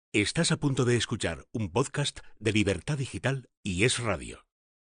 Estás a punto de escuchar un podcast de Libertad Digital y Es Radio.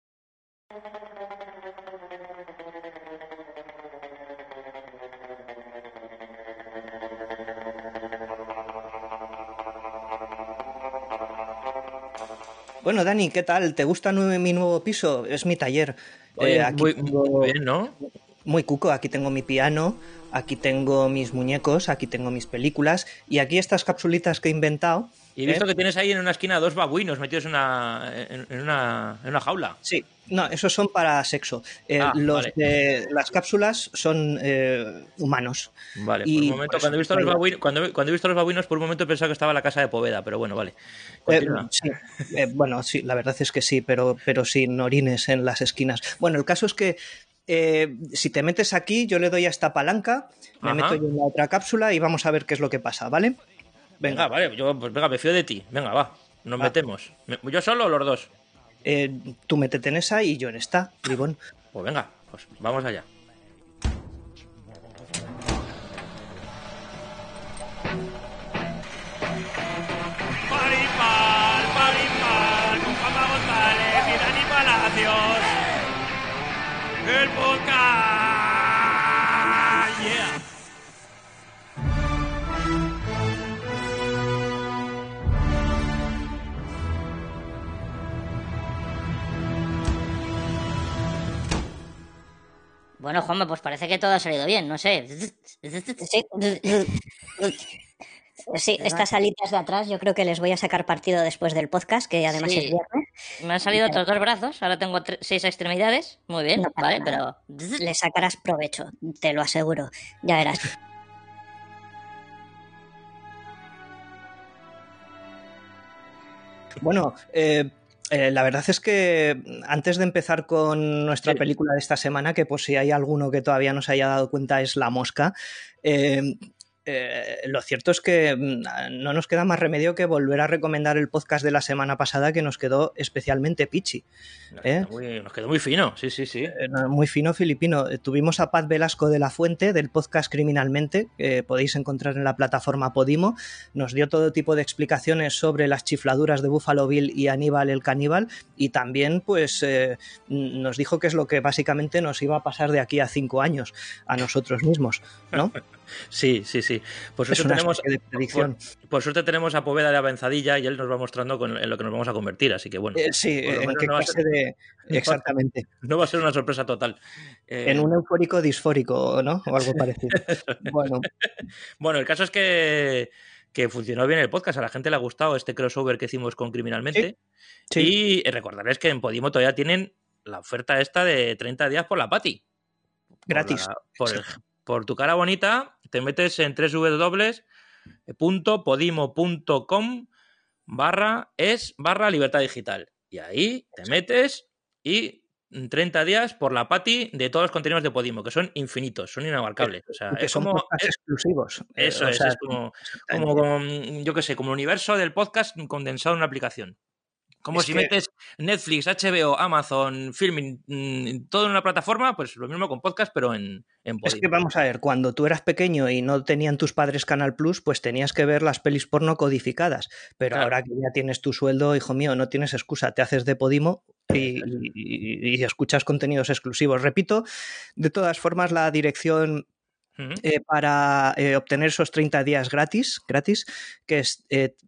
Bueno, Dani, ¿qué tal? ¿Te gusta mi nuevo piso? Es mi taller. Oye, Aquí muy tengo bien, ¿no? muy cuco, aquí tengo mi piano, aquí tengo mis muñecos, aquí tengo mis películas y aquí estas capsulitas que he inventado. Y he visto que tienes ahí en una esquina dos babuinos metidos en una jaula. Sí, no, esos son para sexo. Los Vale. de las cápsulas son humanos. Vale, por un Y momento, pues, cuando he visto los babuinos, cuando he visto los babuinos, por un momento he pensado que estaba en la casa de Poveda, pero bueno, vale. Continúa. sí, bueno, sí, la verdad es que sí, pero sin orines en las esquinas. Bueno, el caso es que si te metes aquí, yo le doy a esta palanca, me meto yo en la otra cápsula y vamos a ver qué es lo que pasa, ¿vale? Venga, vale, pues venga, me fío de ti. Venga, va, nos metemos. ¿Yo solo o los dos? Tú métete en esa y yo en esta, bribón. Pues venga, pues vamos allá. Parimpal, con Juanma González y Dani Palacios. El podcast. Yeah. Bueno, Juanma, pues parece que todo ha salido bien, no sé. Sí, estas alitas de atrás yo creo que les voy a sacar partido después del podcast, que además Sí. es viernes. Me han salido otros dos brazos, ahora tengo 6 extremidades. Muy bien, No pasa vale, nada. pero... Le sacarás provecho, te lo aseguro. Ya verás. Bueno, la verdad es que antes de empezar con nuestra película de esta semana, que pues si hay alguno que todavía no se haya dado cuenta es La Mosca, lo cierto es que no nos queda más remedio que volver a recomendar el podcast de la semana pasada, que nos quedó especialmente pichi. Nos quedó muy fino, sí. Muy fino filipino. Tuvimos a Pat Velasco de la Fuente del podcast Criminalmente, que podéis encontrar en la plataforma Podimo. Nos dio todo tipo de explicaciones sobre las chifladuras de Buffalo Bill y Aníbal el Caníbal, y también pues nos dijo que es lo que básicamente nos iba a pasar de aquí a 5 años a nosotros mismos, ¿no? Sí. Por suerte, Es una especie de predicción. por suerte tenemos a Poveda de avanzadilla y él nos va mostrando en lo que nos vamos a convertir, así que bueno. Sí, por lo en menos qué no va a clase ser- de... Exactamente. No va a ser una sorpresa total. En un eufórico disfórico, ¿no? O algo parecido. Bueno, el caso es que funcionó bien el podcast, a la gente le ha gustado este crossover que hicimos con Criminalmente. Sí. Y recordarles que en Podimo todavía tienen la oferta esta de 30 días por la Pati. Gratis. Por tu cara bonita, te metes en www.podimo.com/es/libertad digital. Y ahí te metes y 30 días por la Pati de todos los contenidos de Podimo, que son infinitos, son inabarcables. O sea, que son podcasts exclusivos. Eso es como yo qué sé, como el universo del podcast condensado en una aplicación. Como si metes Netflix, HBO, Amazon, Filming, todo en una plataforma, pues lo mismo con podcast, pero en Podimo. Es que vamos a ver, cuando tú eras pequeño y no tenían tus padres Canal Plus, pues tenías que ver las pelis porno codificadas. Pero Claro. ahora que ya tienes tu sueldo, hijo mío, no tienes excusa, te haces de Podimo y escuchas contenidos exclusivos. Repito, de todas formas, la dirección para obtener esos 30 días gratis, que es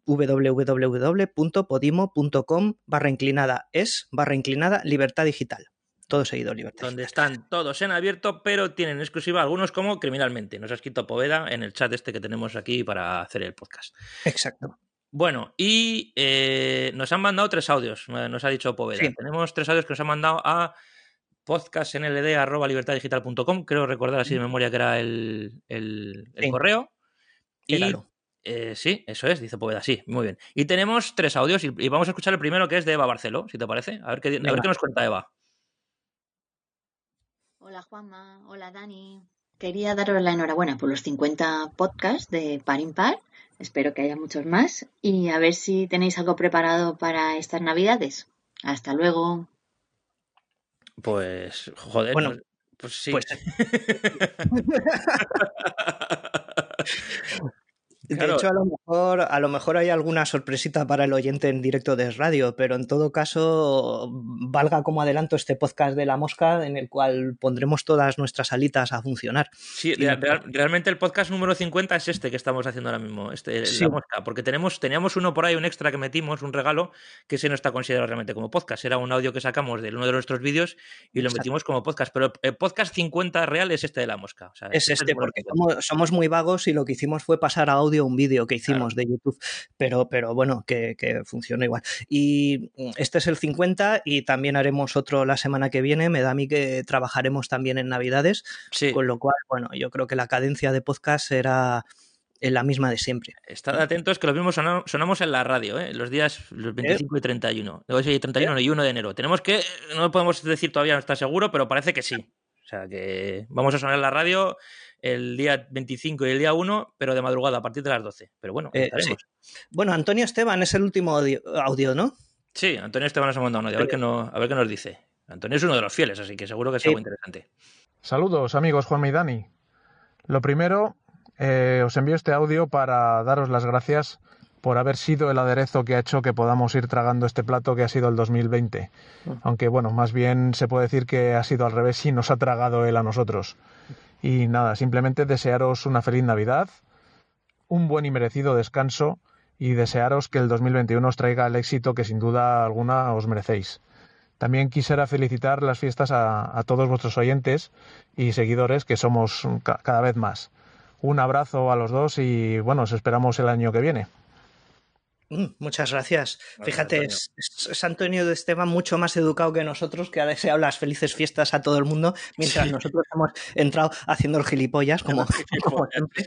www.podimo.com/es/libertad digital. Todo seguido, libertad. Donde están todos en abierto, pero tienen exclusiva algunos como Criminalmente. Nos ha escrito Poveda en el chat este que tenemos aquí para hacer el podcast. Exacto. Bueno, y nos han mandado 3 audios, nos ha dicho Poveda. Sí. Tenemos 3 audios que nos han mandado a podcastnld@libertaddigital.com. Creo recordar así de memoria que era el correo. Y sí, eso es, dice Poveda, sí, muy bien. Y tenemos 3 audios y vamos a escuchar el primero, que es de Eva Barceló, si te parece. A ver qué nos cuenta Eva. Hola Juanma, hola Dani. Quería daros la enhorabuena por los 50 podcasts de Par Impar. Espero que haya muchos más y a ver si tenéis algo preparado para estas Navidades. Hasta luego. Pues, joder, bueno, pues sí. Pues... Claro. De hecho, a lo mejor hay alguna sorpresita para el oyente en directo de radio, pero en todo caso, valga como adelanto este podcast de La Mosca, en el cual pondremos todas nuestras alitas a funcionar. Sí, realmente el podcast número 50 es este que estamos haciendo ahora mismo, Sí. La Mosca, porque teníamos uno por ahí, un extra que metimos, un regalo, que ese no está considerado realmente como podcast, era un audio que sacamos de uno de nuestros vídeos y lo metimos como podcast, pero el podcast 50 real es este de La Mosca. O sea, es este, porque somos muy vagos y lo que hicimos fue pasar a audio un vídeo que hicimos de YouTube, pero bueno, que funciona igual. Y este es el 50 y también haremos otro la semana que viene. Me da a mí que trabajaremos también en Navidades, con lo cual, bueno, yo creo que la cadencia de podcast será la misma de siempre. Estad atentos que lo mismo sonamos en la radio, los días los 25 y 31. Oye, 31 y 1 de enero. No podemos decir todavía, no está seguro, pero parece que sí. O sea que vamos a sonar en la radio el día 25 y el día 1, pero de madrugada, a partir de las 12. Pero bueno, estaremos. Sí. Bueno, Antonio Esteban es el último audio, ¿no? Sí, Antonio Esteban nos ha mandado un audio, a ver qué nos dice. Antonio es uno de los fieles, así que seguro que es algo interesante. Saludos, amigos Juanma y Dani. Lo primero, os envío este audio para daros las gracias por haber sido el aderezo que ha hecho que podamos ir tragando este plato que ha sido el 2020. Aunque, bueno, más bien se puede decir que ha sido al revés y nos ha tragado él a nosotros. Y nada, simplemente desearos una feliz Navidad, un buen y merecido descanso y desearos que el 2021 os traiga el éxito que sin duda alguna os merecéis. También quisiera felicitar las fiestas a todos vuestros oyentes y seguidores, que somos cada vez más. Un abrazo a los dos y, bueno, os esperamos el año que viene. Muchas gracias. Fíjate, es Antonio de Esteban mucho más educado que nosotros, que ha deseado las felices fiestas a todo el mundo, mientras nosotros hemos entrado haciendo el gilipollas, como siempre.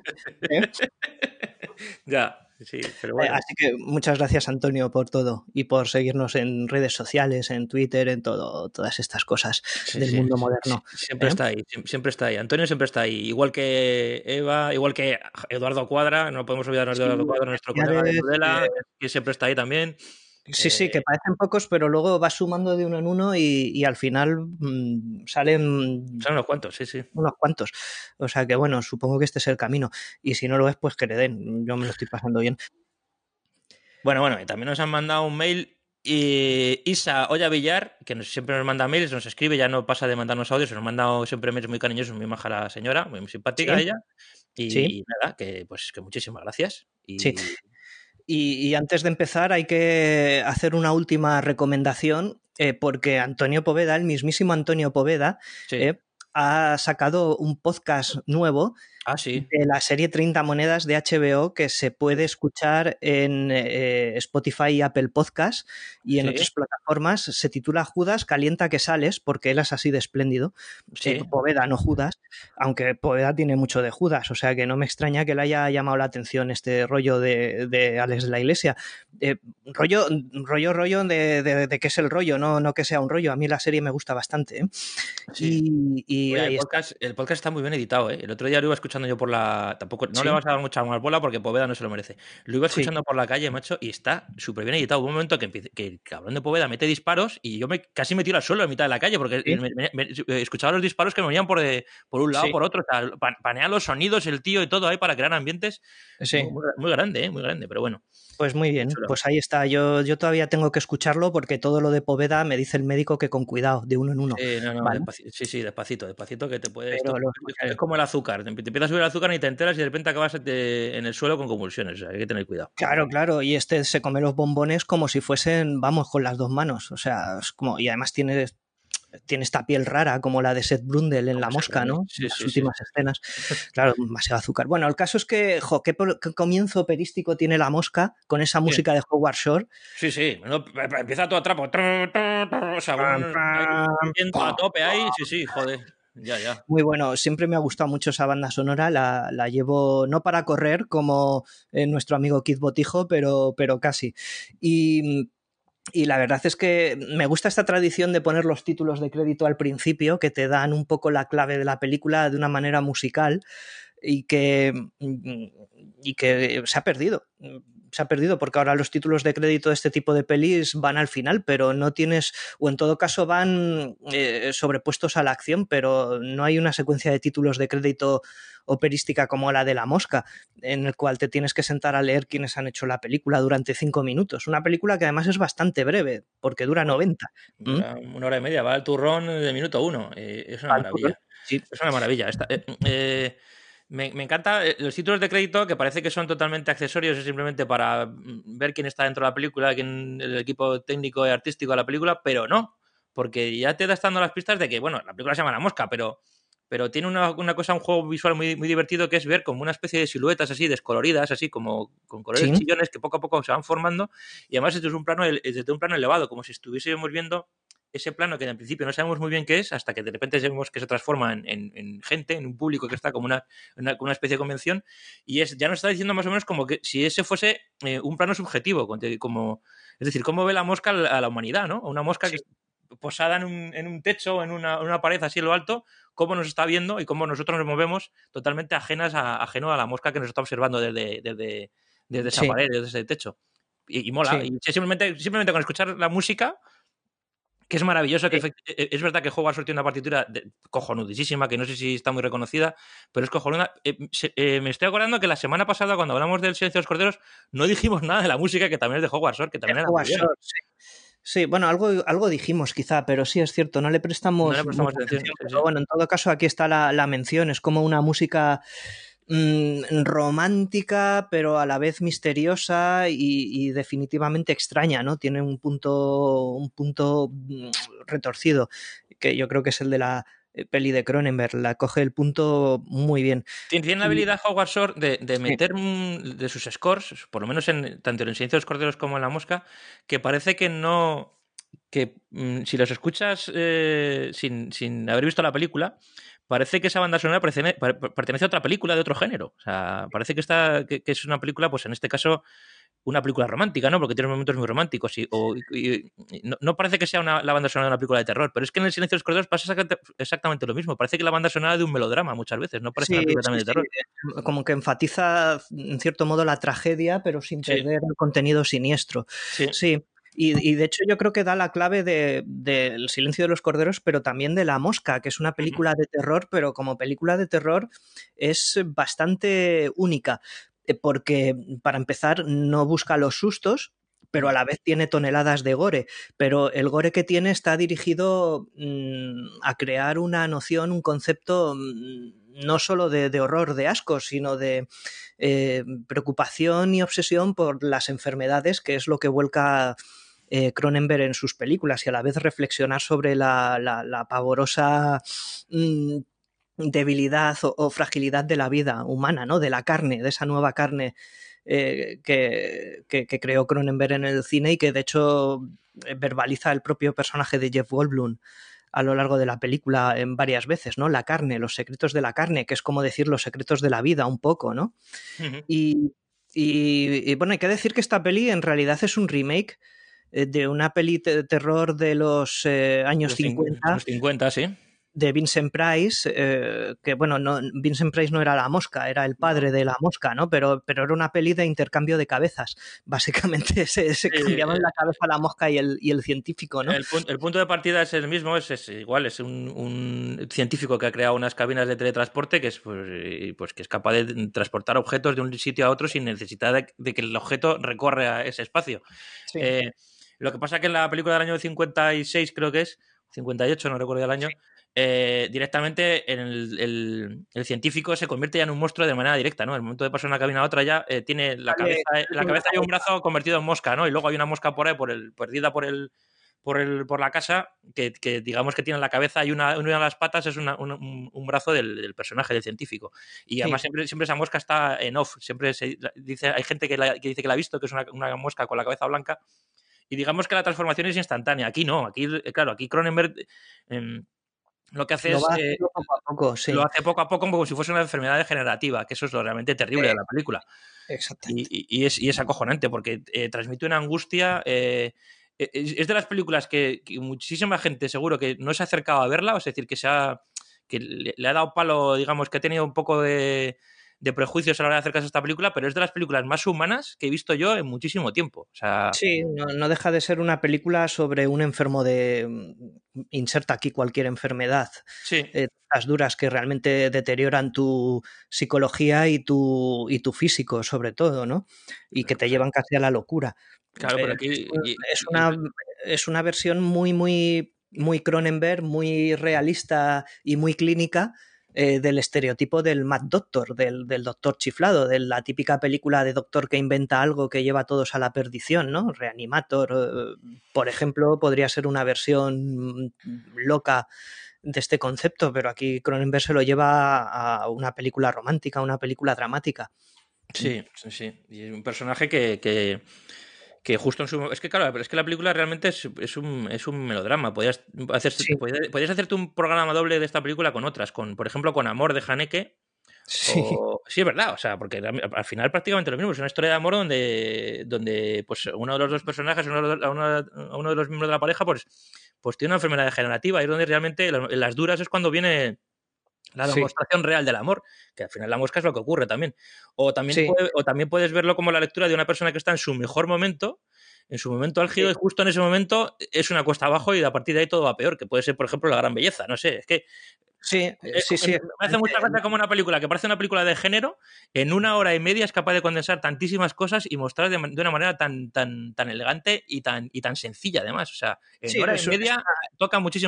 Ya. Sí, pero bueno. Así que muchas gracias, Antonio, por todo y por seguirnos en redes sociales, en Twitter, en todas estas cosas del mundo moderno. Siempre está ahí, siempre está ahí. Antonio siempre está ahí, igual que Eva, igual que Eduardo Cuadra, no podemos olvidarnos de Eduardo Cuadra, nuestro colega de Tudela, que siempre está ahí también. Sí, que parecen pocos, pero luego vas sumando de uno en uno y al final salen unos cuantos, sí. Unos cuantos. O sea que bueno, supongo que este es el camino. Y si no lo es, pues que le den. Yo me lo estoy pasando bien. Bueno, y también nos han mandado un mail Isa Olla Villar, que siempre nos manda mails, nos escribe, ya no pasa de mandarnos audios, nos manda siempre mails muy cariñosos, muy maja la señora, muy simpática ella. Y nada, que muchísimas gracias. Y antes de empezar hay que hacer una última recomendación, porque Antonio Poveda, el mismísimo Antonio Poveda, ha sacado un podcast nuevo de la serie 30 Monedas de HBO que se puede escuchar en Spotify y Apple Podcast y en otras plataformas. Se titula Judas, calienta que sales, porque él es así de espléndido. Poveda, no Judas, aunque Poveda tiene mucho de Judas, o sea que no me extraña que le haya llamado la atención este rollo de Alex de la Iglesia. Rollo de que es el rollo, no que sea un rollo. A mí la serie me gusta bastante. El podcast está muy bien editado. El otro día lo iba escuchando yo por la... No le vas a dar mucha más bola porque Poveda no se lo merece. Lo iba escuchando por la calle, macho, y está súper bien editado. Hubo un momento que el cabrón de Poveda mete disparos y yo casi me tiro al suelo en mitad de la calle porque me escuchaba los disparos que me venían por un lado, por otro. O sea, panea los sonidos, el tío y todo ahí para crear ambientes. Muy grande, muy grande, pero bueno. Pues muy bien, pues ahí está. Yo todavía tengo que escucharlo porque todo lo de Poveda me dice el médico que con cuidado, de uno en uno. ¿Vale? Despacito, que te puedes... Es como el azúcar. Te empieza a subir el azúcar y te enteras y de repente acabas en el suelo con convulsiones. O sea, hay que tener cuidado. Claro. Y este se come los bombones como si fuesen, vamos, con las dos manos. O sea, es como... Y además tiene esta piel rara como la de Seth Brundle en La Mosca, ¿no? Las últimas escenas. Claro, demasiado azúcar. Bueno, el caso es que, qué comienzo operístico tiene La Mosca con esa música de Howard Shore. Sí. Bueno, empieza todo a trapo. O sea, a tope ahí. Sí, joder. Ya. Muy bueno, siempre me ha gustado mucho esa banda sonora, la llevo no para correr como nuestro amigo Kid Botijo, pero casi. Y la verdad es que me gusta esta tradición de poner los títulos de crédito al principio, que te dan un poco la clave de la película de una manera musical y que se ha perdido. se ha perdido, porque ahora los títulos de crédito de este tipo de pelis van al final, pero no tienes, o en todo caso van sobrepuestos a la acción, pero no hay una secuencia de títulos de crédito operística como la de La Mosca, en el cual te tienes que sentar a leer quiénes han hecho la película durante 5 minutos. Una película que además es bastante breve, porque dura 90. Dura 1 hora y media, va al turrón de minuto 1. Es una maravilla. Sí. Es una maravilla. Me encanta los títulos de crédito, que parece que son totalmente accesorios, es simplemente para ver quién está dentro de la película, quién el equipo técnico y artístico de la película, pero no, porque ya te estás dando las pistas de que, bueno, la película se llama La Mosca, pero tiene una cosa, un juego visual muy, muy divertido, que es ver como una especie de siluetas así descoloridas, así como con colores chillones que poco a poco se van formando, y además desde un plano elevado, como si estuviésemos viendo ese plano que en principio no sabemos muy bien qué es, hasta que de repente vemos que se transforma en gente, en un público que está como una especie de convención, y ya nos está diciendo más o menos como que si ese fuese un plano subjetivo, es decir, cómo ve la mosca a la humanidad, ¿no? Una mosca que posada en un techo, en una pared así en lo alto, cómo nos está viendo y cómo nosotros nos movemos totalmente ajeno a la mosca que nos está observando desde esa pared, desde ese techo. Y mola. Y simplemente con escuchar la música, que es maravilloso, que es verdad que Hogwarts tiene una partitura cojonudísima, que no sé si está muy reconocida, pero es cojonuda. Me estoy acordando que la semana pasada, cuando hablamos del Silencio de los Corderos, no dijimos nada de la música, que también es de Hogwarts, que también era muy bien. Sí, bueno, algo dijimos quizá, pero sí es cierto, no le prestamos atención. Pero bueno, en todo caso aquí está la mención, es como una música romántica, pero a la vez misteriosa y definitivamente extraña, ¿no? Tiene un punto retorcido, que yo creo que es el de la peli de Cronenberg, la coge el punto muy bien. Tiene la habilidad Howard Shore de meter de sus scores, por lo menos tanto en El Silencio de los Corderos como en La Mosca, que parece que no... que si los escuchas sin haber visto la película, parece que esa banda sonora pertenece a otra película de otro género. O sea, parece que es una película, pues en este caso, una película romántica, ¿no? Porque tiene momentos muy románticos y no parece que sea la banda sonora de una película de terror, pero es que en El Silencio de los Corderos pasa exactamente lo mismo. Parece que la banda sonora de un melodrama muchas veces, no parece una película también de terror. Como que enfatiza, en cierto modo, la tragedia, pero sin perder el contenido siniestro. Sí. Y de hecho yo creo que da la clave del Silencio de los Corderos, pero también de La Mosca, que es una película de terror, pero como película de terror es bastante única, porque para empezar no busca los sustos, pero a la vez tiene toneladas de gore, pero el gore que tiene está dirigido a crear una noción, un concepto no solo de horror, de asco, sino de preocupación y obsesión por las enfermedades, que es lo que vuelca Cronenberg en sus películas, y a la vez reflexionar sobre la pavorosa debilidad o fragilidad de la vida humana, ¿no? De la carne, de esa nueva carne que creó Cronenberg en el cine y que de hecho verbaliza el propio personaje de Jeff Goldblum a lo largo de la película en varias veces, ¿no? La carne, los secretos de la carne, que es como decir los secretos de la vida un poco, ¿no? Y bueno, hay que decir que esta peli en realidad es un remake de una peli de terror de los años 50. Los 50, sí. De Vincent Price, que bueno, Vincent Price no era la mosca, era el padre de la mosca, ¿no? Pero era una peli de intercambio de cabezas. Básicamente se cambiaban la cabeza la mosca y el científico, ¿no? El punto de partida es el mismo, es igual, es un científico que ha creado unas cabinas de teletransporte que es pues que es capaz de transportar objetos de un sitio a otro sin necesidad de que el objeto recorra ese espacio. Sí. Lo que pasa es que en la película del año 56, creo que es, 58, no recuerdo el año, directamente el científico se convierte ya en un monstruo de manera directa, ¿no? En el momento de pasar de una cabina a otra ya tiene la cabeza y un brazo convertido en mosca, ¿no? Y luego hay una mosca por ahí perdida por la casa que digamos que tiene la cabeza y una de las patas es un brazo del personaje, del científico. Y además siempre esa mosca está en off. Siempre se dice, hay gente que dice que la ha visto, que es una mosca con la cabeza blanca. Y digamos que la transformación es instantánea. Aquí no. Aquí Cronenberg lo que hace lo hace poco a poco como si fuese una enfermedad degenerativa, que eso es lo realmente terrible de la película. Exactamente. Y es acojonante porque transmite una angustia. Es de las películas que muchísima gente seguro que no se ha acercado a verla, es decir, que le ha dado palo, digamos, que ha tenido un poco de de prejuicios a la hora de acercarse a esta película, pero es de las películas más humanas que he visto yo en muchísimo tiempo. O sea... Sí, no deja de ser una película sobre un enfermo de... Inserta aquí cualquier enfermedad. Sí. Las duras que realmente deterioran tu psicología y tu físico, sobre todo, ¿no? Y que te llevan casi a la locura. Claro, pero aquí... Es una versión muy Cronenberg, muy realista y muy clínica del estereotipo del Mad Doctor, del doctor chiflado, de la típica película de doctor que inventa algo que lleva a todos a la perdición, ¿no? Reanimator, por ejemplo, podría ser una versión loca de este concepto, pero aquí Cronenberg se lo lleva a una película romántica, una película dramática. Sí. Y es un personaje que justo en su... Es que claro, pero es que la película realmente es un melodrama. Podías hacerte un programa doble de esta película con otras, por ejemplo, con Amor de Haneke. Sí, es verdad, o sea, porque al final prácticamente lo mismo. Es una historia de amor donde pues uno de los dos personajes, uno de los miembros de la pareja, pues tiene una enfermedad degenerativa, y es donde realmente las duras es cuando viene la demostración real del amor, que al final la mosca es lo que ocurre también. O también puedes verlo como la lectura de una persona que está en su mejor momento, en su momento álgido, y justo en ese momento es una cuesta abajo y a partir de ahí todo va peor, que puede ser, por ejemplo, La Gran Belleza. No sé, es que... Sí. Me hace mucha gracia como una película que parece una película de género, en 1 hora y media es capaz de condensar tantísimas cosas y mostrar de una manera tan elegante y tan sencilla, además. O sea, en 1 hora y media toca muchos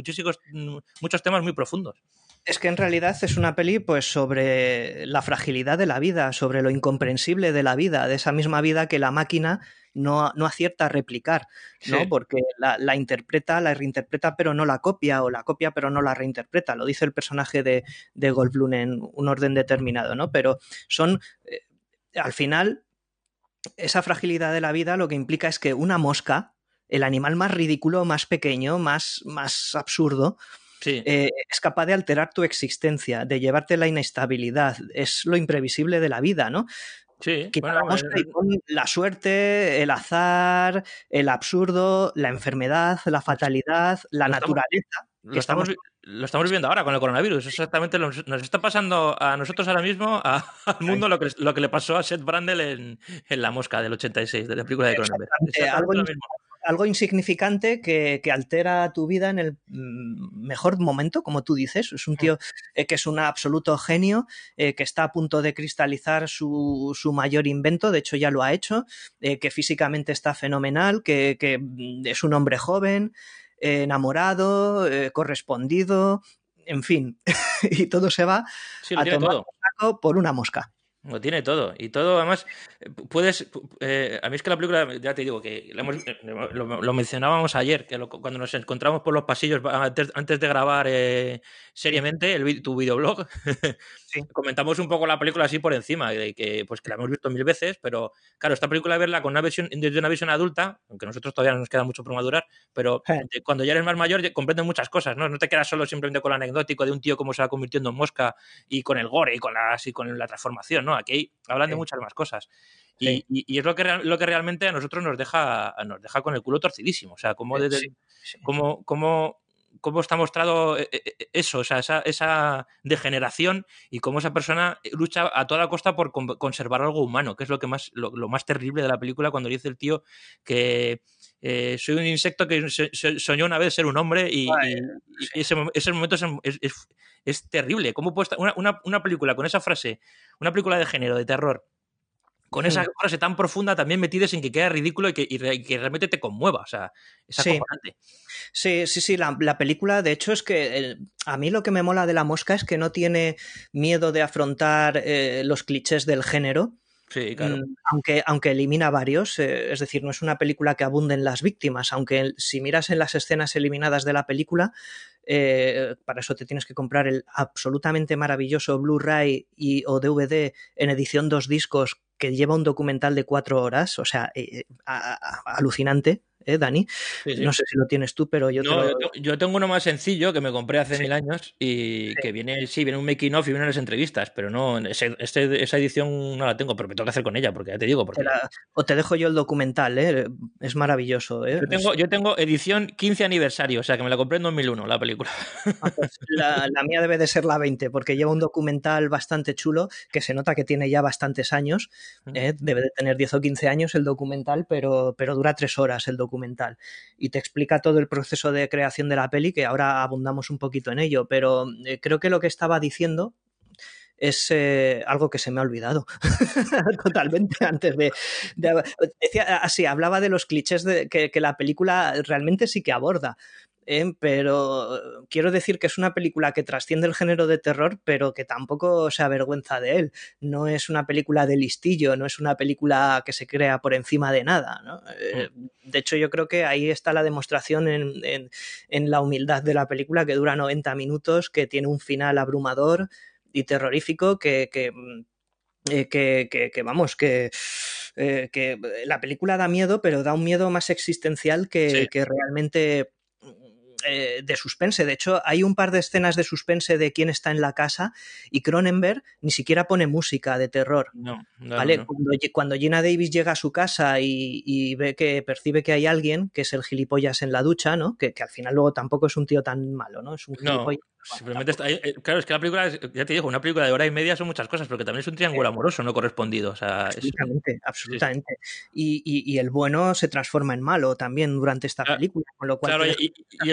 temas muy profundos. Es que en realidad es una peli pues sobre la fragilidad de la vida, sobre lo incomprensible de la vida, de esa misma vida que la máquina no acierta a replicar, ¿no? Sí. Porque la reinterpreta pero no la copia, o la copia pero no la reinterpreta. Lo dice el personaje de Goldblum en un orden determinado, ¿no? Pero son, al final, esa fragilidad de la vida lo que implica es que una mosca, el animal más ridículo, más pequeño, más absurdo, sí. Es capaz de alterar tu existencia, de llevarte la inestabilidad. Es lo imprevisible de la vida, ¿no? Sí, quita la mosca y pon la suerte, el azar, el absurdo, la enfermedad, la fatalidad, la naturaleza. Lo estamos viendo ahora con el coronavirus. Exactamente nos está pasando a nosotros ahora mismo, al mundo, lo que le pasó a Seth Brundle en La Mosca del 86, de la película de Cronenberg. Algo insignificante que altera tu vida en el mejor momento, como tú dices. Es un tío que es un absoluto genio, que está a punto de cristalizar su mayor invento, de hecho ya lo ha hecho, que físicamente está fenomenal, que es un hombre joven, enamorado, correspondido, en fin, y todo se va a tomar saco por una mosca. Lo tiene todo. Y todo, además, puedes... a mí es que la película, ya te digo, que lo mencionábamos ayer, que cuando nos encontramos por los pasillos antes de grabar seriamente tu videoblog, sí. Comentamos un poco la película así por encima, de que la hemos visto 1000 veces, pero claro, esta película verla desde una visión adulta, aunque nosotros todavía nos queda mucho por madurar, pero cuando ya eres más mayor comprendes muchas cosas, ¿no? No te quedas solo simplemente con lo anecdótico de un tío cómo se va convirtiendo en mosca y con el gore y con la transformación, ¿no? Aquí hablan de muchas más cosas. Sí. Y es lo que realmente a nosotros nos deja con el culo torcidísimo. O sea, cómo está mostrado eso, o sea, esa degeneración, y cómo esa persona lucha a toda costa por conservar algo humano, que es lo más terrible de la película, cuando dice el tío que soy un insecto que soñó una vez ser un hombre, y ese momento es terrible. ¿Cómo puede estar una película con esa frase, una película de género, de terror, con esa frase tan profunda también metida sin que quede ridículo y que realmente te conmueva? O sea, es acojonante. Sí, la película, de hecho, es que a mí lo que me mola de La Mosca es que no tiene miedo de afrontar los clichés del género. Sí, claro. Aunque elimina varios, es decir, no es una película que abunden las víctimas, aunque si miras en las escenas eliminadas de la película, para eso te tienes que comprar el absolutamente maravilloso Blu-ray o DVD en edición 2 discos, que lleva un documental de 4 horas, o sea, alucinante, Dani? Sí. No sé si lo tienes tú, pero yo yo tengo uno más sencillo que me compré hace 1000 años y que viene un making of y vienen las entrevistas, pero no, esa edición no la tengo, pero me tengo que hacer con ella, porque ya te digo. O te dejo yo el documental, es maravilloso. Yo tengo edición 15 aniversario, o sea que me la compré en 2001, la película. Pues la mía debe de ser la 20, porque lleva un documental bastante chulo, que se nota que tiene ya bastantes años, debe de tener 10 o 15 años el documental, pero dura 3 horas el documental, y te explica todo el proceso de creación de la peli, que ahora abundamos un poquito en ello, pero creo que lo que estaba diciendo es algo que se me ha olvidado totalmente antes de decía así, hablaba de los clichés que la película realmente sí que aborda. Pero quiero decir que es una película que trasciende el género de terror, pero que tampoco se avergüenza de él. No es una película de listillo, no es una película que se crea por encima de nada, ¿no? De hecho, yo creo que ahí está la demostración en la humildad de la película, que dura 90 minutos, que tiene un final abrumador y terrorífico, que la película da miedo, pero da un miedo más existencial que realmente de suspense. De hecho, hay un par de escenas de suspense de quién está en la casa y Cronenberg ni siquiera pone música de terror. ¿Vale? No. Cuando Geena Davis llega a su casa y percibe que hay alguien, que es el gilipollas en la ducha, ¿no? Que al final luego tampoco es un tío tan malo, ¿no? Es un gilipollas. Simplemente claro, es que la película, ya te digo, una película de hora y media son muchas cosas, porque también es un triángulo amoroso no correspondido. O sea, absolutamente. Sí. Y el bueno se transforma en malo también durante esta película, con lo cual... Claro,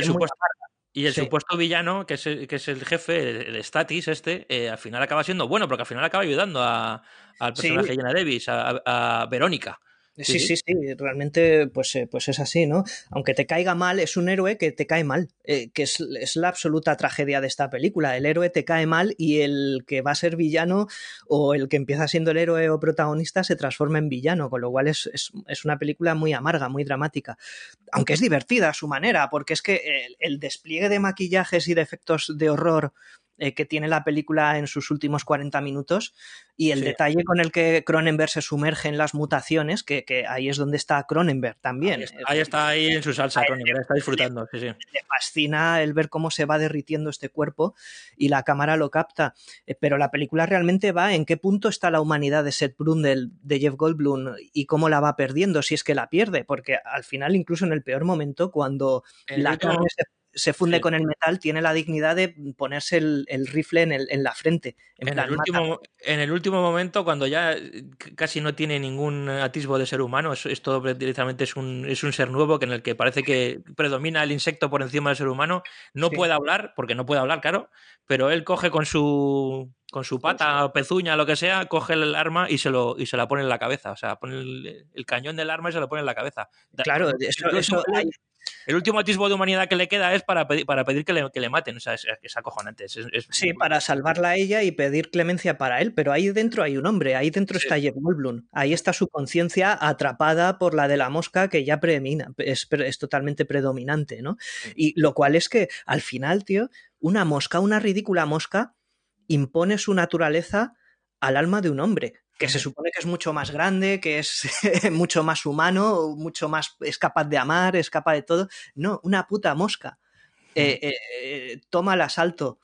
y el supuesto villano, que es el jefe, el Statis al final acaba siendo bueno, porque al final acaba ayudando al personaje de Geena Davis, a Verónica. Sí, realmente pues es así, ¿no? Aunque te caiga mal, es un héroe que te cae mal, que es la absoluta tragedia de esta película. El héroe te cae mal y el que va a ser villano o el que empieza siendo el héroe o protagonista se transforma en villano, con lo cual es una película muy amarga, muy dramática. Aunque es divertida a su manera, porque es que el despliegue de maquillajes y de efectos de horror que tiene la película en sus últimos 40 minutos y el detalle con el que Cronenberg se sumerge en las mutaciones, que ahí es donde está Cronenberg también. Ahí está en su salsa, Cronenberg, está disfrutando. Le fascina el ver cómo se va derritiendo este cuerpo y la cámara lo capta, pero la película realmente va en qué punto está la humanidad de Seth Brundle, de Jeff Goldblum, y cómo la va perdiendo, si es que la pierde, porque al final, incluso en el peor momento, cuando la carne se funde con el metal, tiene la dignidad de ponerse el rifle en la frente. En el último momento, cuando ya casi no tiene ningún atisbo de ser humano, esto directamente es un ser nuevo en el que parece que predomina el insecto por encima del ser humano. No puede hablar, porque no puede hablar, claro, pero él coge con su pata, pezuña, lo que sea, coge el arma y se la pone en la cabeza. O sea, pone el cañón del arma y se lo pone en la cabeza. Claro, el último atisbo de humanidad que le queda es para pedir que le maten. O sea, es acojonante. Sí, para salvarla a ella y pedir clemencia para él, pero ahí dentro hay un hombre, ahí dentro está Jeff Goldblum, ahí está su conciencia atrapada por la de la mosca que ya es totalmente predominante, ¿no? Y lo cual es que al final, tío, una ridícula mosca, impone su naturaleza al alma de un hombre, que se supone que es mucho más grande, que es mucho más humano, es capaz de amar, es capaz de todo. No, una puta mosca toma al asalto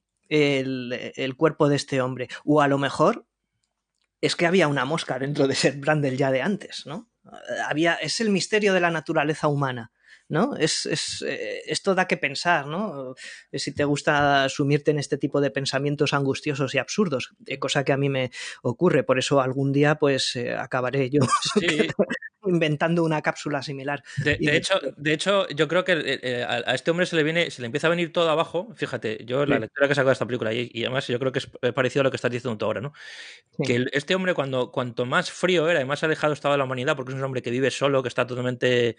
el cuerpo de este hombre. O a lo mejor es que había una mosca dentro de Seth Brundle ya de antes, ¿no? Es el misterio de la naturaleza humana, ¿no? Esto da que pensar, ¿no? Si te gusta sumirte en este tipo de pensamientos angustiosos y absurdos, cosa que a mí me ocurre, por eso algún día pues acabaré yo inventando una cápsula similar. De hecho, yo creo que a este hombre se le empieza a venir todo abajo. Fíjate, yo la lectura que he sacado de esta película y además yo creo que es parecido a lo que estás diciendo tú ahora, ¿no? Sí. Que este hombre cuanto más frío era y más alejado estaba de la humanidad, porque es un hombre que vive solo, que está totalmente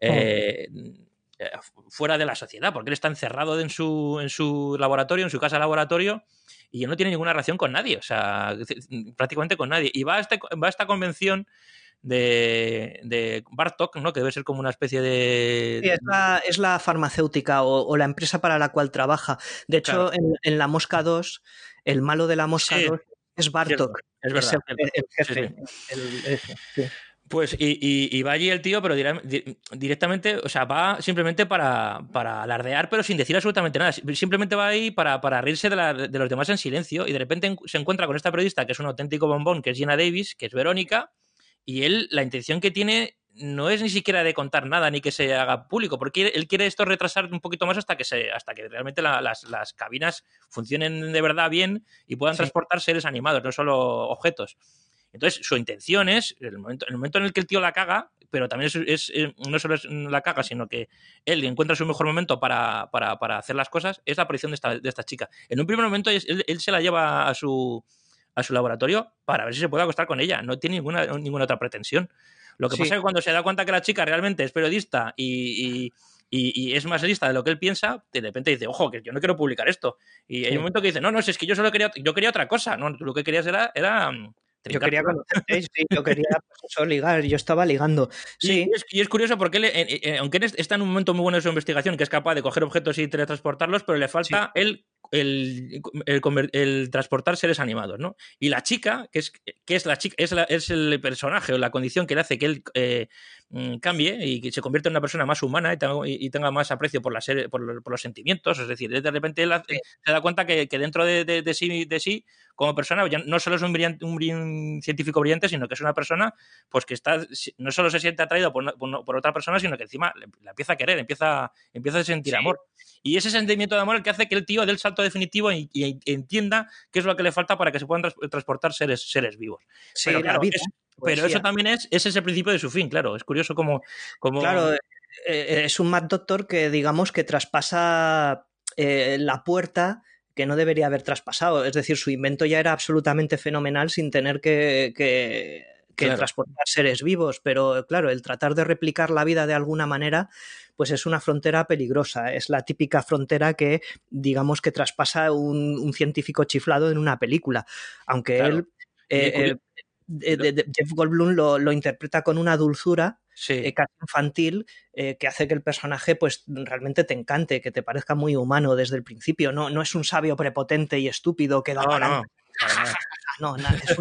fuera de la sociedad, porque él está encerrado en su laboratorio, en su casa laboratorio, y no tiene ninguna relación con nadie, o sea, prácticamente con nadie. Y va a esta convención de Bartok, ¿no? Que debe ser como una especie de... Sí, es la farmacéutica o la empresa para la cual trabaja. De hecho, claro, en La Mosca 2, el malo de La Mosca 2 es Bartok. Es verdad. El jefe. Sí. Pues y va allí el tío, pero directamente, o sea, va simplemente para alardear, pero sin decir absolutamente nada. Simplemente va ahí para reírse de los demás en silencio, y de repente se encuentra con esta periodista que es un auténtico bombón, que es Geena Davis, que es Verónica, y él, la intención que tiene no es ni siquiera de contar nada ni que se haga público, porque él quiere esto retrasar un poquito más hasta que realmente las cabinas funcionen de verdad bien y puedan transportar seres animados, no solo objetos. Entonces, su intención es, en el momento en el que el tío la caga, pero también no solo es la caga, sino que él encuentra su mejor momento para hacer las cosas, es la aparición de esta chica. En un primer momento él se la lleva a su laboratorio para ver si se puede acostar con ella. No tiene ninguna otra pretensión. Lo que pasa es que cuando se da cuenta que la chica realmente es periodista y es más lista de lo que él piensa, de repente dice, ojo, que yo no quiero publicar esto. Y hay un momento que dice, no, si es que yo quería otra cosa. No, tú lo que querías era yo quería conocerte, sí, yo quería ligar, yo estaba ligando. Sí. Y es curioso porque él, aunque está en un momento muy bueno de su investigación, que es capaz de coger objetos y teletransportarlos, pero le falta el transportar seres animados, ¿no? Y la chica, que es la chica, es el personaje o la condición que le hace que él cambie y que se convierta en una persona más humana y tenga más aprecio por los sentimientos. Es decir, de repente él se da cuenta que dentro de sí como persona ya no solo es un científico brillante, sino que es una persona pues que no solo se siente atraído por otra persona, sino que encima la empieza a querer, empieza a sentir amor. Y ese sentimiento de amor es el que hace que el tío dé el salto definitivo y entienda qué es lo que le falta para que se puedan transportar seres vivos. Sí, pero claro, la vida, pero eso también es el principio de su fin, claro. Es curioso cómo... Claro, es un Mad Doctor que digamos que traspasa la puerta que no debería haber traspasado. Es decir, su invento ya era absolutamente fenomenal sin tener que transportar seres vivos, pero claro, el tratar de replicar la vida de alguna manera pues es una frontera peligrosa. Es la típica frontera que digamos que traspasa un científico chiflado en una película, aunque él Jeff Goldblum lo interpreta con una dulzura casi infantil que hace que el personaje pues realmente te encante, que te parezca muy humano desde el principio. No es un sabio prepotente y estúpido que da no,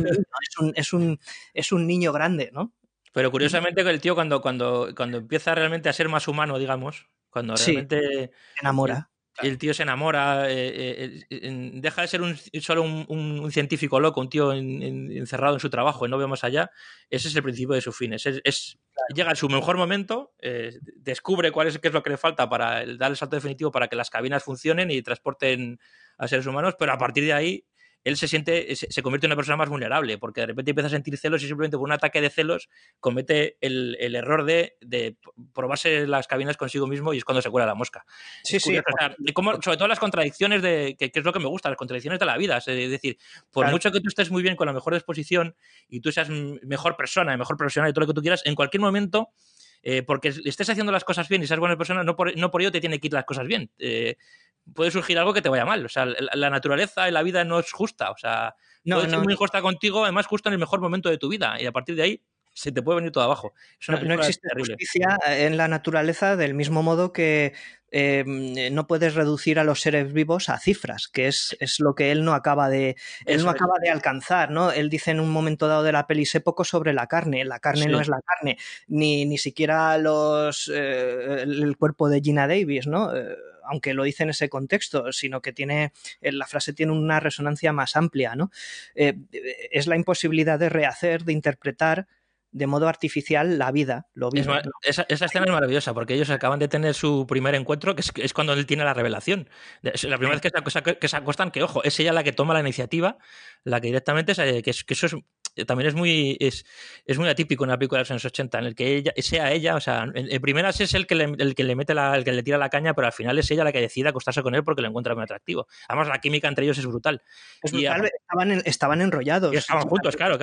es un niño grande, ¿no? Pero curiosamente el tío cuando empieza realmente a ser más humano, digamos, cuando realmente se enamora. El tío se enamora, deja de ser solo un científico loco, un tío encerrado en su trabajo y no ve más allá. Ese es el principio de su fin. Llega a su mejor momento, descubre qué es lo que le falta para dar el salto definitivo para que las cabinas funcionen y transporten a seres humanos, pero a partir de ahí él se convierte en una persona más vulnerable, porque de repente empieza a sentir celos y simplemente por un ataque de celos comete el error de probarse las cabinas consigo mismo, y es cuando se cuela la mosca. Sí. O sea, sobre todo las contradicciones que es lo que me gusta, las contradicciones de la vida. Es decir, por mucho que tú estés muy bien con la mejor disposición y tú seas mejor persona, mejor profesional y todo lo que tú quieras, en cualquier momento... porque estés haciendo las cosas bien y seas buena persona, no por ello te tiene que ir las cosas bien. Puede surgir algo que te vaya mal. O sea, la naturaleza y la vida no es justa. O sea, puede ser muy injusta contigo, además justo en el mejor momento de tu vida. Y a partir de ahí se te puede venir todo abajo. No existe justicia en la naturaleza del mismo modo que no puedes reducir a los seres vivos a cifras, que es lo que él no acaba de alcanzar, ¿no? Él dice en un momento dado de la peli, sé poco sobre la carne no es la carne, ni siquiera el cuerpo de Geena Davis, ¿no? Aunque lo dice en ese contexto, sino que la frase tiene una resonancia más amplia, ¿no? Es la imposibilidad de rehacer, de interpretar de modo artificial la vida. Esa escena es maravillosa porque ellos acaban de tener su primer encuentro, que es cuando él tiene la revelación. La primera vez que se acostan, que ojo, es ella la que toma la iniciativa, la que directamente que eso también es muy atípico en una película de los años 80, en el que sea ella, o sea, en primeras es el que le tira la caña, pero al final es ella la que decide acostarse con él porque lo encuentra muy atractivo. Además, la química entre ellos es brutal. Estaban enrollados. Y estaban juntos, claro.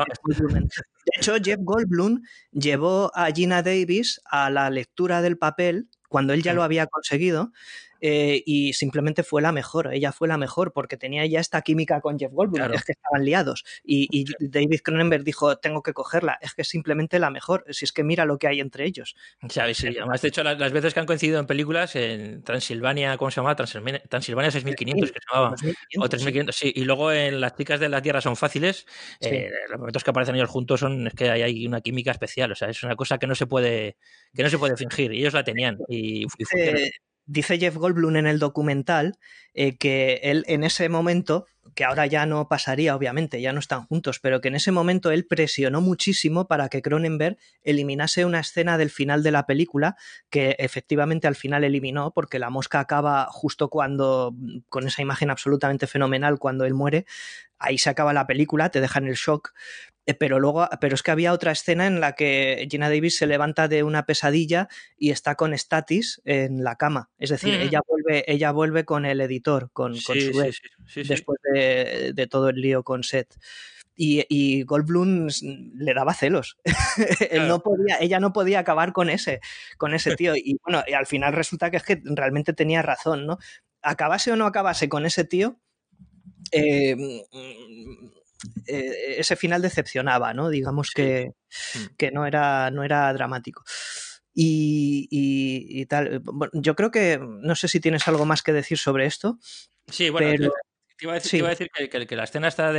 De hecho, Jeff Goldblum llevó a Geena Davis a la lectura del papel cuando él ya lo había conseguido, y simplemente fue la mejor. Ella fue la mejor porque tenía ya esta química con Jeff Goldblum. Claro. Es que estaban liados. Y David Cronenberg dijo, tengo que cogerla. Es que es simplemente la mejor. Si es que mira lo que hay entre ellos. Sí, sí. Además, de hecho, las veces que han coincidido en películas, en Transilvania, ¿cómo se llamaba? Transilvania 6500, que se llamaba. 2500, o 3500, sí. Y luego en Las chicas de la Tierra son fáciles. Los momentos que aparecen ellos juntos es que hay una química especial. O sea, es una cosa que no se puede fingir. Y ellos la tenían. Y dice Jeff Goldblum en el documental que él en ese momento, que ahora ya no pasaría, obviamente, ya no están juntos, pero que en ese momento él presionó muchísimo para que Cronenberg eliminase una escena del final de la película, que efectivamente al final eliminó, porque la mosca acaba justo cuando, con esa imagen absolutamente fenomenal, cuando él muere. Ahí se acaba la película, te deja en el shock. Pero es que había otra escena en la que Geena Davis se levanta de una pesadilla y está con Stathis en la cama. Es decir, ella vuelve con el editor, con su ex, después de todo el lío con Seth. Y Goldblum le daba celos. Claro. Ella no podía acabar con ese tío. Y bueno, y al final resulta que es que realmente tenía razón, ¿no? Acabase o no acabase con ese tío, ese final decepcionaba, ¿no? Digamos que no era dramático. Y tal. Bueno, yo creo que, no sé si tienes algo más que decir sobre esto. Sí, bueno, pero te iba a decir que la escena está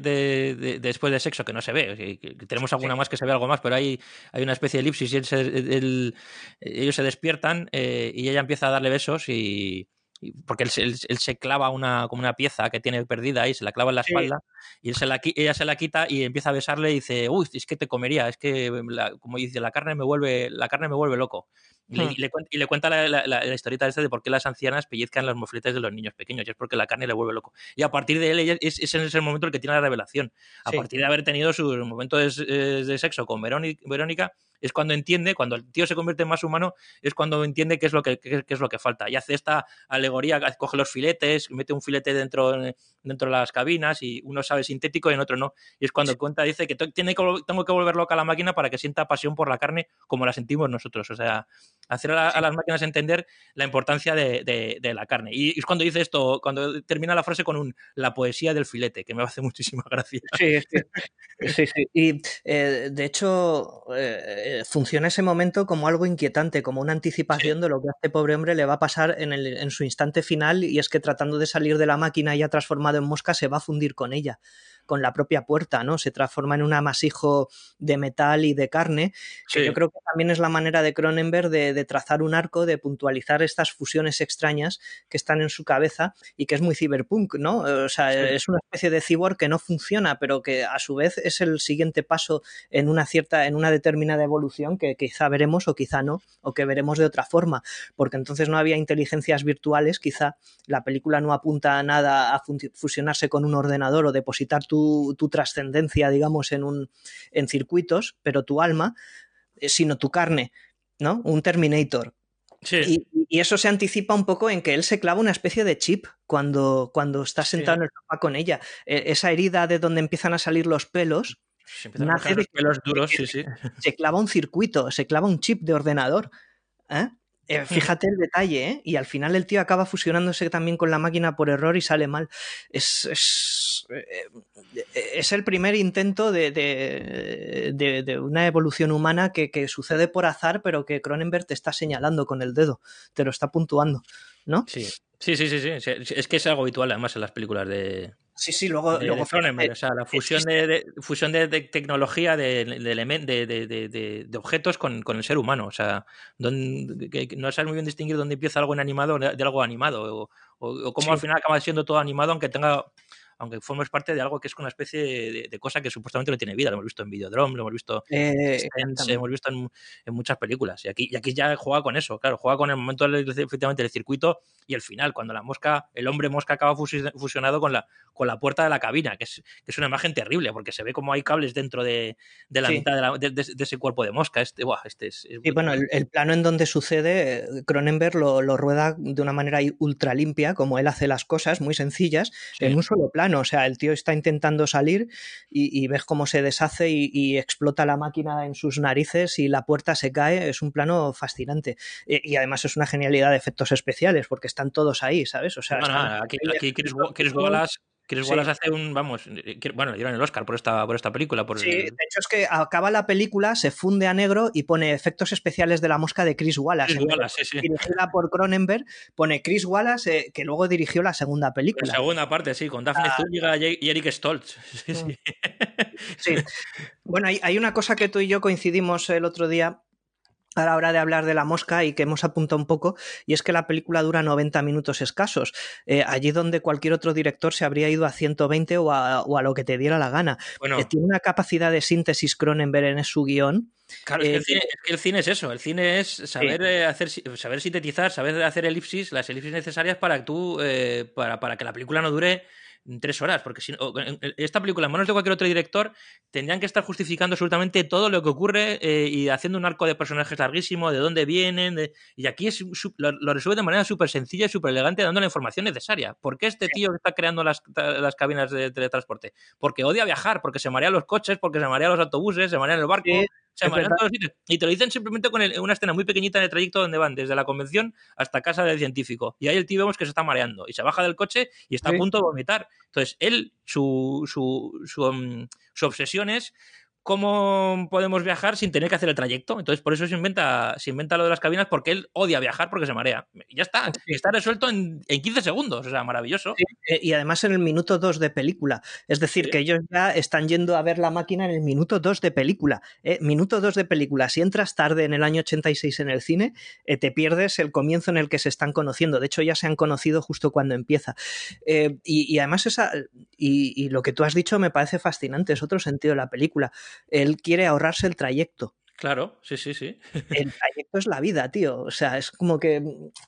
de después de sexo, que no se ve, que tenemos alguna más que se ve algo más, pero hay una especie de elipsis y ellos se despiertan y ella empieza a darle besos porque él se clava como una pieza que tiene perdida y se la clava en la espalda y ella se la quita y empieza a besarle y dice, uy, es que te comería, es que como dice, la carne me vuelve loco. Y le cuenta la historieta esta de por qué las ancianas pellizcan los mofletes de los niños pequeños, y es porque la carne le vuelve loco. Y a partir de él, ella es en ese momento el que tiene la revelación. A partir de haber tenido su momento de sexo con Verónica, es cuando entiende, cuando el tío se convierte en más humano, es cuando entiende qué es lo que falta. Y hace esta alegoría, coge los filetes, mete un filete dentro de las cabinas y uno sabe sintético y en otro no. Y es cuando cuenta, dice que tengo que volver loca a la máquina para que sienta pasión por la carne como la sentimos nosotros. O sea, hacer a las máquinas entender la importancia de la carne. Y es cuando dice esto, cuando termina la frase con la poesía del filete, que me hace muchísima gracia. Sí. Y de hecho funciona ese momento como algo inquietante, como una anticipación de lo que a este pobre hombre le va a pasar en su instante final, y es que tratando de salir de la máquina ya transformado en mosca se va a fundir con ella, con la propia puerta, ¿no? Se transforma en un amasijo de metal y de carne, que yo creo que también es la manera de Cronenberg de trazar un arco, de puntualizar estas fusiones extrañas que están en su cabeza y que es muy cyberpunk, ¿no? O sea, es una especie de cyborg que no funciona, pero que a su vez es el siguiente paso en una determinada evolución que quizá veremos o quizá no, o que veremos de otra forma, porque entonces no había inteligencias virtuales, quizá la película no apunta a nada a fusionarse con un ordenador o depositar tu trascendencia, digamos, en circuitos, pero tu alma, sino tu carne, ¿no? Un Terminator. Sí. Y eso se anticipa un poco en que él se clava una especie de chip cuando está sentado en el sofá con ella. Esa herida de donde empiezan a salir los pelos nace de pelos duros, se clava un circuito, se clava un chip de ordenador. Fíjate el detalle, ¿eh? Y al final el tío acaba fusionándose también con la máquina por error y sale mal. Es el primer intento de una evolución humana que sucede por azar, pero que Cronenberg te está señalando con el dedo, te lo está puntuando, ¿no? Sí. Es que es algo habitual además en las películas de... Sí, luego Cronenberg, o sea, la fusión de tecnología, de objetos con el ser humano, o sea, que no sabes muy bien distinguir dónde empieza algo inanimado de algo animado, o cómo al final acaba siendo todo animado, aunque formes parte de algo que es una especie de cosa que supuestamente no tiene vida. Lo hemos visto en Videodrome, lo hemos visto hemos visto en muchas películas. Y aquí ya juega con eso, claro, juega con el momento efectivamente del circuito y el final, cuando el hombre mosca acaba fusionado con la puerta de la cabina, que es una imagen terrible, porque se ve como hay cables dentro de la mitad de ese cuerpo de mosca. Y bueno, el plano en donde sucede, Cronenberg lo rueda de una manera ultra limpia, como él hace las cosas, muy sencillas, en un solo plano. plano, o sea, el tío está intentando salir y ves cómo se deshace y explota la máquina en sus narices y la puerta se cae, es un plano fascinante. Y además es una genialidad de efectos especiales porque están todos ahí, ¿sabes? O sea, aquí Chris Wallace hace un, vamos, bueno, le dieron el Oscar por esta película. Sí, de hecho es que acaba la película, se funde a negro y pone efectos especiales de la mosca de Chris Wallace. Sí. Dirigida por Cronenberg, pone Chris Wallace, que luego dirigió la segunda película. La segunda parte, sí, con Daphne Zúñiga y Eric Stoltz. Sí. Bueno, hay una cosa que tú y yo coincidimos el otro día a la hora de hablar de la mosca y que hemos apuntado un poco, y es que la película dura 90 minutos escasos, allí donde cualquier otro director se habría ido a 120 o a lo que te diera la gana. Bueno, tiene una capacidad de síntesis Cronenberg en su guión. Claro, es que el cine es eso, el cine es saber saber sintetizar, saber hacer las elipsis necesarias para que para que la película no dure 3 horas, porque si no, esta película en manos de cualquier otro director tendrían que estar justificando absolutamente todo lo que ocurre y haciendo un arco de personajes larguísimo, de dónde vienen, y aquí lo resuelve de manera súper sencilla y súper elegante, dando la información necesaria. ¿Por qué este tío que está creando las cabinas de teletransporte? Porque odia viajar, porque se marean los coches, porque se marean los autobuses, se marean el barco... Sí. Se marean todos los sitios. Y te lo dicen simplemente con una escena muy pequeñita en el trayecto donde van desde la convención hasta casa del científico. Y ahí el tío vemos que se está mareando y se baja del coche y está a punto de vomitar. Entonces, su obsesión es cómo podemos viajar sin tener que hacer el trayecto. Entonces, por eso se inventa lo de las cabinas, porque él odia viajar porque se marea. Y ya está. Está resuelto en 15 segundos. O sea, maravilloso. Sí, y además en el minuto 2 de película. Es decir, que ellos ya están yendo a ver la máquina en el minuto 2 de película. Minuto 2 de película. Si entras tarde en el año 86 en el cine, te pierdes el comienzo en el que se están conociendo. De hecho, ya se han conocido justo cuando empieza. Y además y lo que tú has dicho me parece fascinante. Es otro sentido de la película. Él quiere ahorrarse el trayecto. Claro, sí. El trayecto es la vida, tío. O sea, es como que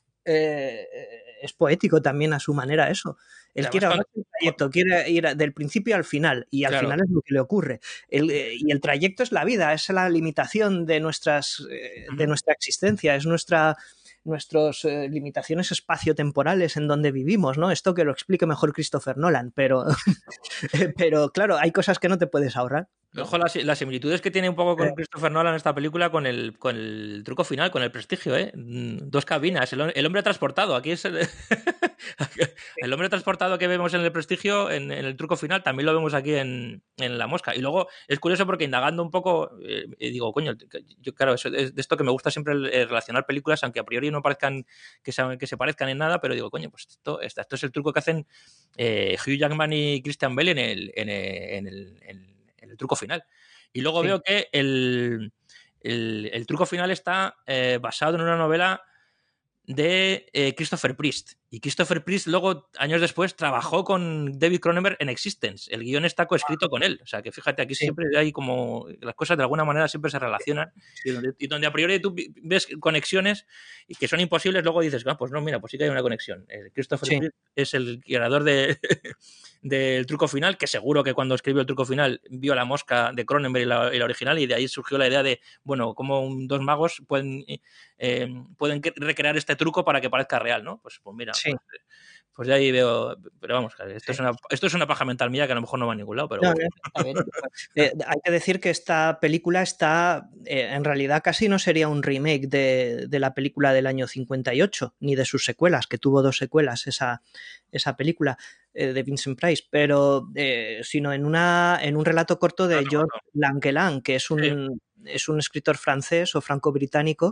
es poético también a su manera eso. Él quiere ahorrarse el trayecto, quiere ir del principio al final, y al final es lo que le ocurre. Y el trayecto es la vida, es la limitación de nuestra existencia, es nuestras limitaciones espaciotemporales en donde vivimos, ¿no? Esto que lo explique mejor Christopher Nolan, pero claro, hay cosas que no te puedes ahorrar. Ojo, las similitudes que tiene un poco con Christopher Nolan esta película con el truco final, con el prestigio, ¿eh? 2 cabinas, el hombre transportado, aquí es el hombre transportado que vemos en el prestigio, en el truco final, también lo vemos aquí en la mosca. Y luego es curioso porque indagando un poco, digo, coño, yo claro, es de esto que me gusta siempre relacionar películas, aunque a priori no parezcan que se parezcan en nada, pero digo, coño, pues esto es el truco que hacen Hugh Jackman y Christian Bale en el truco final. Y luego veo que el truco final está basado en una novela de Christopher Priest. Y Christopher Priest luego, años después, trabajó con David Cronenberg en Existence. El guión está coescrito con él. O sea, que fíjate, aquí siempre hay como... Las cosas de alguna manera siempre se relacionan. Y donde a priori tú ves conexiones y que son imposibles, luego dices, pues no, mira, pues sí que hay una conexión. Christopher Priest es el creador del truco final, que seguro que cuando escribió el truco final vio la mosca de Cronenberg y la original, y de ahí surgió la idea de, bueno, cómo 2 magos pueden recrear este truco para que parezca real, ¿no? Pues mira, pues de ahí veo, pero vamos, esto es una paja mental mía que a lo mejor no va a ningún lado, pero no, está bien. Hay que decir que esta película está, en realidad casi no sería un remake de la película del año 58, ni de sus secuelas, que tuvo 2 secuelas esa película de Vincent Price, pero sino en un relato corto de Georges Langeland, que es un escritor francés o franco-británico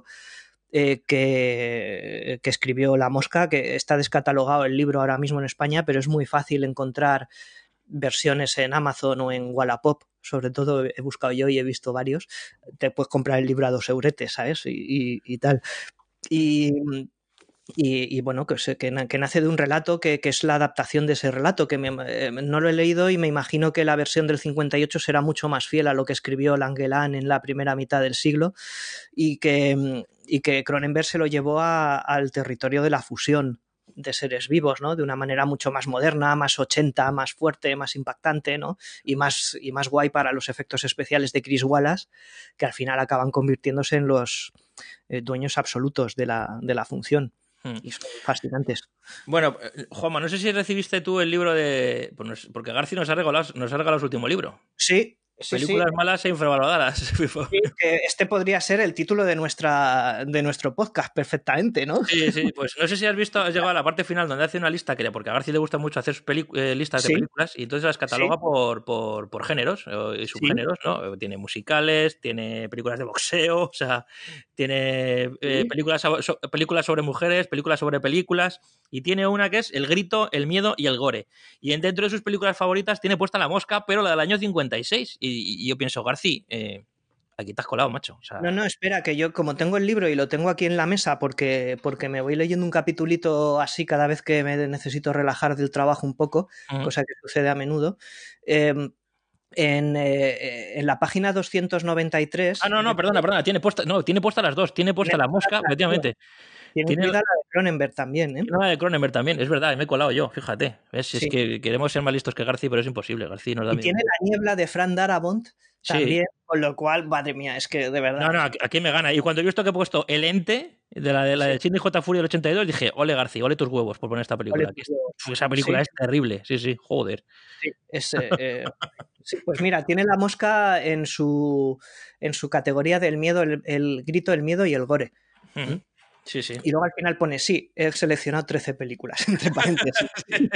que escribió La Mosca, que está descatalogado el libro ahora mismo en España, pero es muy fácil encontrar versiones en Amazon o en Wallapop. Sobre todo he buscado yo y he visto varios. Te puedes comprar el libro a 2 euretes, ¿sabes? Y tal. Y bueno, que nace de un relato que es la adaptación de ese relato, que no lo he leído y me imagino que la versión del 58 será mucho más fiel a lo que escribió Langeland en la primera mitad del siglo, y que Cronenberg se lo llevó al territorio de la fusión de seres vivos, ¿no? De una manera mucho más moderna, más 80, más fuerte, más impactante, ¿no? Y más guay para los efectos especiales de Chris Wallace, que al final acaban convirtiéndose en los dueños absolutos de la función. Y son fascinantes. Bueno, Juanma, no sé si recibiste tú el libro de... Porque Garci nos ha regalado su último libro. Sí. Películas malas e infravaloradas. Sí, este podría ser el título de nuestro podcast perfectamente, ¿no? Sí, pues no sé si has llegado a la parte final donde hace una lista, porque a Garci le gusta mucho hacer listas de películas y entonces las cataloga por géneros y subgéneros, ¿no? Tiene musicales, tiene películas de boxeo, o sea, tiene películas sobre mujeres, películas sobre películas, y tiene una que es El grito, el miedo y el gore. Y dentro de sus películas favoritas tiene puesta La mosca, pero la del año 56. Y yo pienso, Garci, aquí te has colado, macho. O sea... No, espera, que yo como tengo el libro y lo tengo aquí en la mesa porque me voy leyendo un capitulito así cada vez que me necesito relajar del trabajo un poco, cosa que sucede a menudo. En la página 293... perdona, tiene puesta las dos. Tiene puesta La mosca, efectivamente. Tiene la de Cronenberg también, ¿eh? Tiene la de Cronenberg también, es verdad, me he colado yo, fíjate. ¿Ves? Sí. Es que queremos ser más listos que Garci, pero es imposible. Garci nos da miedo. Tiene La niebla de Frank Darabont también, con lo cual, madre mía, es que de verdad... No, aquí me gana. Y cuando he visto que he puesto El ente, de la de Sidney J. Fury del 82, dije, ole Garci, ole tus huevos por poner esta película. Esa película es terrible, sí, joder. Sí, sí, pues mira, tiene La mosca en su categoría del miedo, el grito, el miedo y el gore. Sí. Y luego al final pone, sí, he seleccionado 13 películas, entre paréntesis.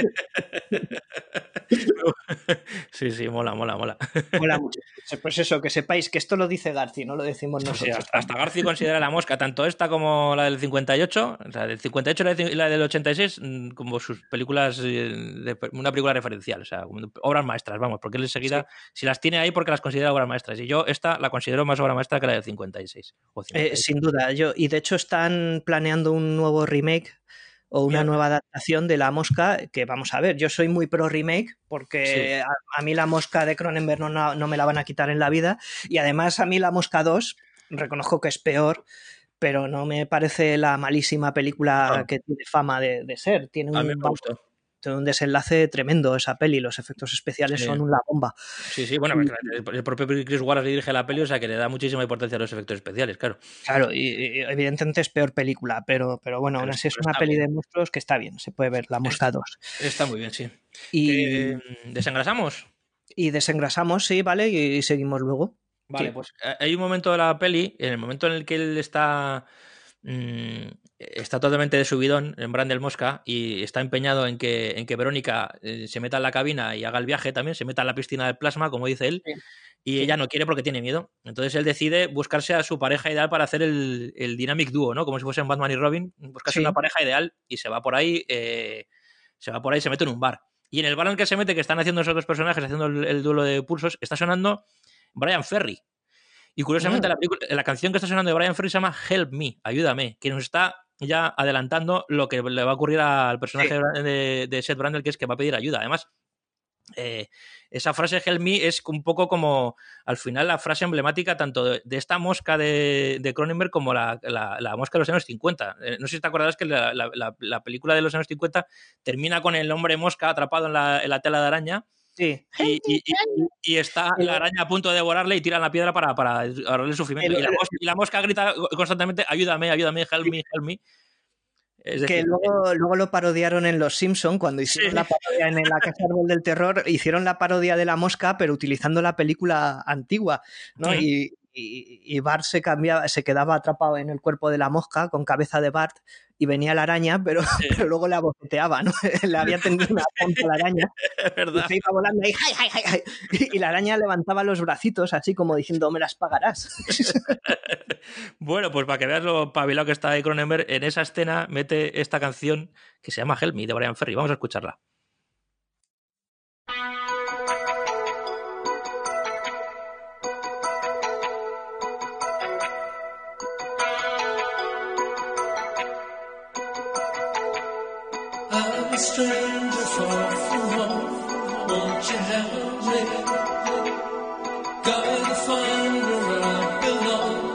Sí, mola. Mola mucho. Pues eso, que sepáis que esto lo dice Garci, no lo decimos nosotros. Sí, hasta Garci considera La mosca, tanto esta como la del 58, la del 58 y la del 86, como sus películas, una película referencial, o sea, obras maestras, vamos, porque él enseguida, si las tiene ahí, porque las considera obras maestras. Y yo esta la considero más obra maestra que la del 56. Sin duda, y de hecho están planeando un nuevo remake o una nueva adaptación de La mosca, que vamos a ver, yo soy muy pro remake porque a mí La mosca de Cronenberg no me la van a quitar en la vida, y además a mí La mosca 2 reconozco que es peor, pero no me parece la malísima película que tiene fama de ser. Tiene a mí me gustó. Un desenlace tremendo esa peli, los efectos especiales son una bomba. Sí, bueno, el propio Chris Wallace dirige la peli, o sea que le da muchísima importancia a los efectos especiales, claro. Claro, y evidentemente es peor película, pero bueno, aún así es una peli de monstruos que está bien, se puede ver, La mosca 2. Está muy bien, sí. Y ¿desengrasamos? Y desengrasamos, sí, vale, y seguimos luego. Vale, sí. Pues hay un momento de la peli, en el momento en el que él está totalmente de subidón en Brandel Mosca y está empeñado en que Verónica se meta en la cabina y haga el viaje también, se meta en la piscina del plasma, como dice él, y ella no quiere porque tiene miedo. Entonces él decide buscarse a su pareja ideal para hacer el Dynamic Duo, ¿no? Como si fuesen Batman y Robin, buscarse una pareja ideal y se va por ahí, se mete en un bar. Y en el bar en el que se mete, que están haciendo esos dos personajes, haciendo el duelo de pulsos, está sonando Brian Ferry. Y curiosamente la canción que está sonando de Brian Ferry se llama Help Me, Ayúdame, que nos está ya adelantando lo que le va a ocurrir al personaje de Seth Brandel, que es que va a pedir ayuda. Además, esa frase Help Me es un poco como al final la frase emblemática tanto de esta mosca de Cronenberg como la mosca de los años 50. No sé si te acordarás que la película de los años 50 termina con el hombre mosca atrapado en la tela de araña. Sí. Y está la araña a punto de devorarle y tiran la piedra para ahorrarle el sufrimiento. Y la mosca grita constantemente, ayúdame, help me. Es decir, luego lo parodiaron en Los Simpson cuando hicieron la parodia en la Casa Árbol del Terror, hicieron la parodia de la mosca, pero utilizando la película antigua, ¿no? Y Bart se quedaba atrapado en el cuerpo de la mosca con cabeza de Bart y venía la araña, pero luego la boceteaba, ¿no? Le había tendido una pompa a la araña y se iba volando ahí, y la araña levantaba los bracitos así como diciendo, me las pagarás. Bueno, pues para que veas lo pabilado que está ahí Cronenberg, en esa escena mete esta canción que se llama Help Me, de Brian Ferry. Vamos a escucharla. Stranger far from home, won't you help me? Gotta find where I belong.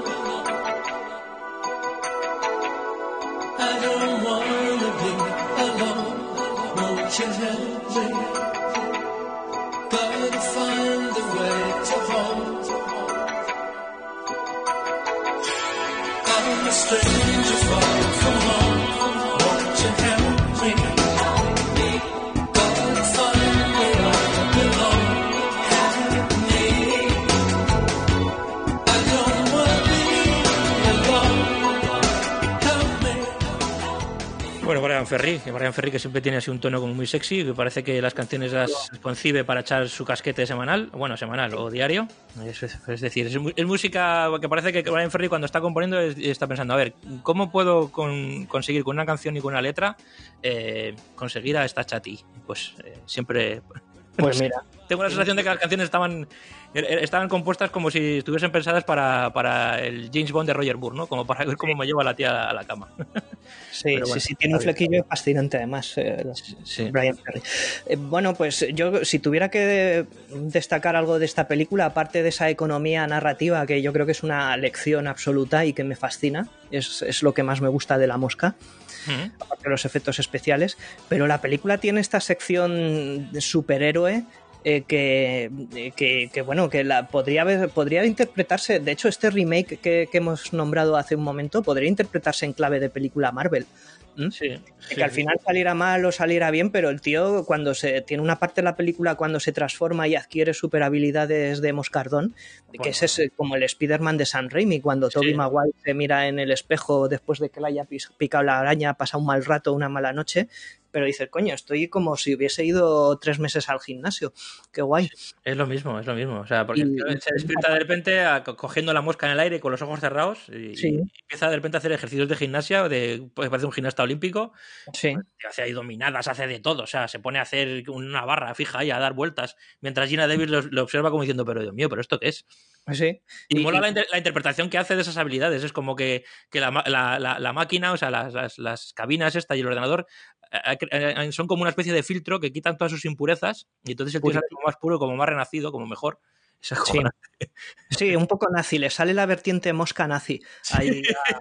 I don't wanna be alone, won't you help me? Gotta find the way to home. I'm a stranger far from home. Bueno, Brian Ferry que siempre tiene así un tono como muy sexy, que parece que las canciones las concibe para echar su casquete semanal o diario. Es decir, es música que parece que Brian Ferry cuando está componiendo está pensando, a ver, ¿cómo puedo conseguir con una canción y con una letra conseguir a esta chati? Pues siempre... Pues mira. Tengo la sensación de que las canciones estaban compuestas como si estuviesen pensadas para el James Bond de Roger Moore, ¿no? Como para ver cómo me lleva la tía a la cama. Sí, bueno, sí, tiene un flequillo fascinante además, Brian Ferry. Bueno, pues yo si tuviera que destacar algo de esta película, aparte de esa economía narrativa que yo creo que es una lección absoluta y que me fascina, es lo que más me gusta de La Mosca. Aparte de los efectos especiales, pero la película tiene esta sección de superhéroe que podría interpretarse, de hecho este remake que hemos nombrado hace un momento podría interpretarse en clave de película Marvel. Que al final saliera mal o saliera bien, pero el tío cuando tiene una parte de la película cuando se transforma y adquiere super habilidades de moscardón, que es como el Spider-Man de Sam Raimi, cuando Tobey Maguire se mira en el espejo después de que le haya picado la araña, pasa un mal rato, una mala noche, pero dices, coño, estoy como si hubiese ido 3 meses al gimnasio. Qué guay. Es lo mismo. O sea, porque se despierta de repente cogiendo la mosca en el aire con los ojos cerrados y empieza de repente a hacer ejercicios de gimnasia, pues parece un gimnasta olímpico. Sí. Hace ahí dominadas, hace de todo. O sea, se pone a hacer una barra fija y a dar vueltas, mientras Gina Davis lo observa como diciendo, pero Dios mío, ¿pero esto qué es? Sí. Y mola la interpretación que hace de esas habilidades. Es como que la máquina, o sea, las cabinas esta y el ordenador son como una especie de filtro que quitan todas sus impurezas y entonces el tío sale como más puro, como más renacido, como mejor. Sí, un poco nazi. Le sale la vertiente mosca nazi ahí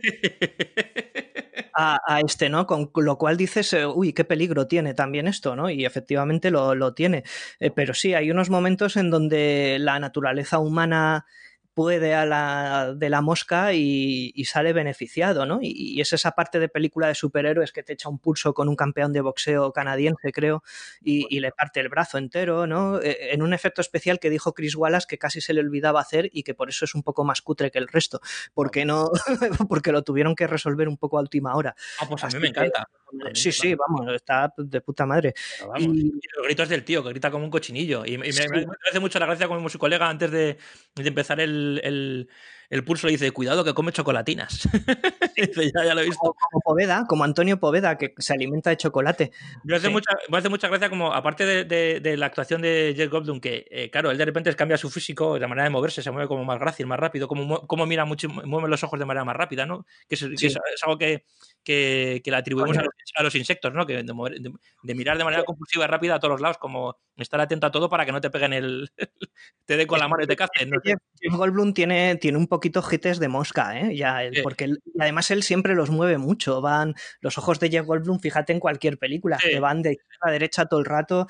a este, ¿no? Con lo cual dices, uy, qué peligro tiene también esto, ¿no? Y efectivamente lo tiene. Pero sí, hay unos momentos en donde la naturaleza humana puede de la mosca y sale beneficiado, ¿no? Y es esa parte de película de superhéroes que te echa un pulso con un campeón de boxeo canadiense, creo, y le parte el brazo entero, ¿no? En un efecto especial que dijo Chris Wallace que casi se le olvidaba hacer y que por eso es un poco más cutre que el resto, porque lo tuvieron que resolver un poco a última hora. Pues a mí me encanta. Sí, vamos, está de puta madre. Vamos, y los gritos del tío, que grita como un cochinillo. Y me hace mucho la gracia como su colega antes de empezar el pulso le dice, cuidado que come chocolatinas. Dice, ya lo he visto. Como Antonio Poveda, que se alimenta de chocolate. Me hace mucha gracia como, aparte de la actuación de Jeff Goldblum, que claro, él de repente cambia su físico, la manera de moverse, se mueve como más grácil, más rápido, como mira mucho, mueve los ojos de manera más rápida, ¿no? Que es algo que le atribuimos a los insectos, ¿no? Que de mirar de manera compulsiva y rápida a todos los lados, como estar atento a todo para que no te peguen te den con la mano y te cacen. ¿No? Jeff Goldblum tiene un poquito jites de mosca, ¿eh? Porque además él siempre los mueve mucho. Van los ojos de Jeff Goldblum, fíjate en cualquier película, que van de izquierda a derecha todo el rato,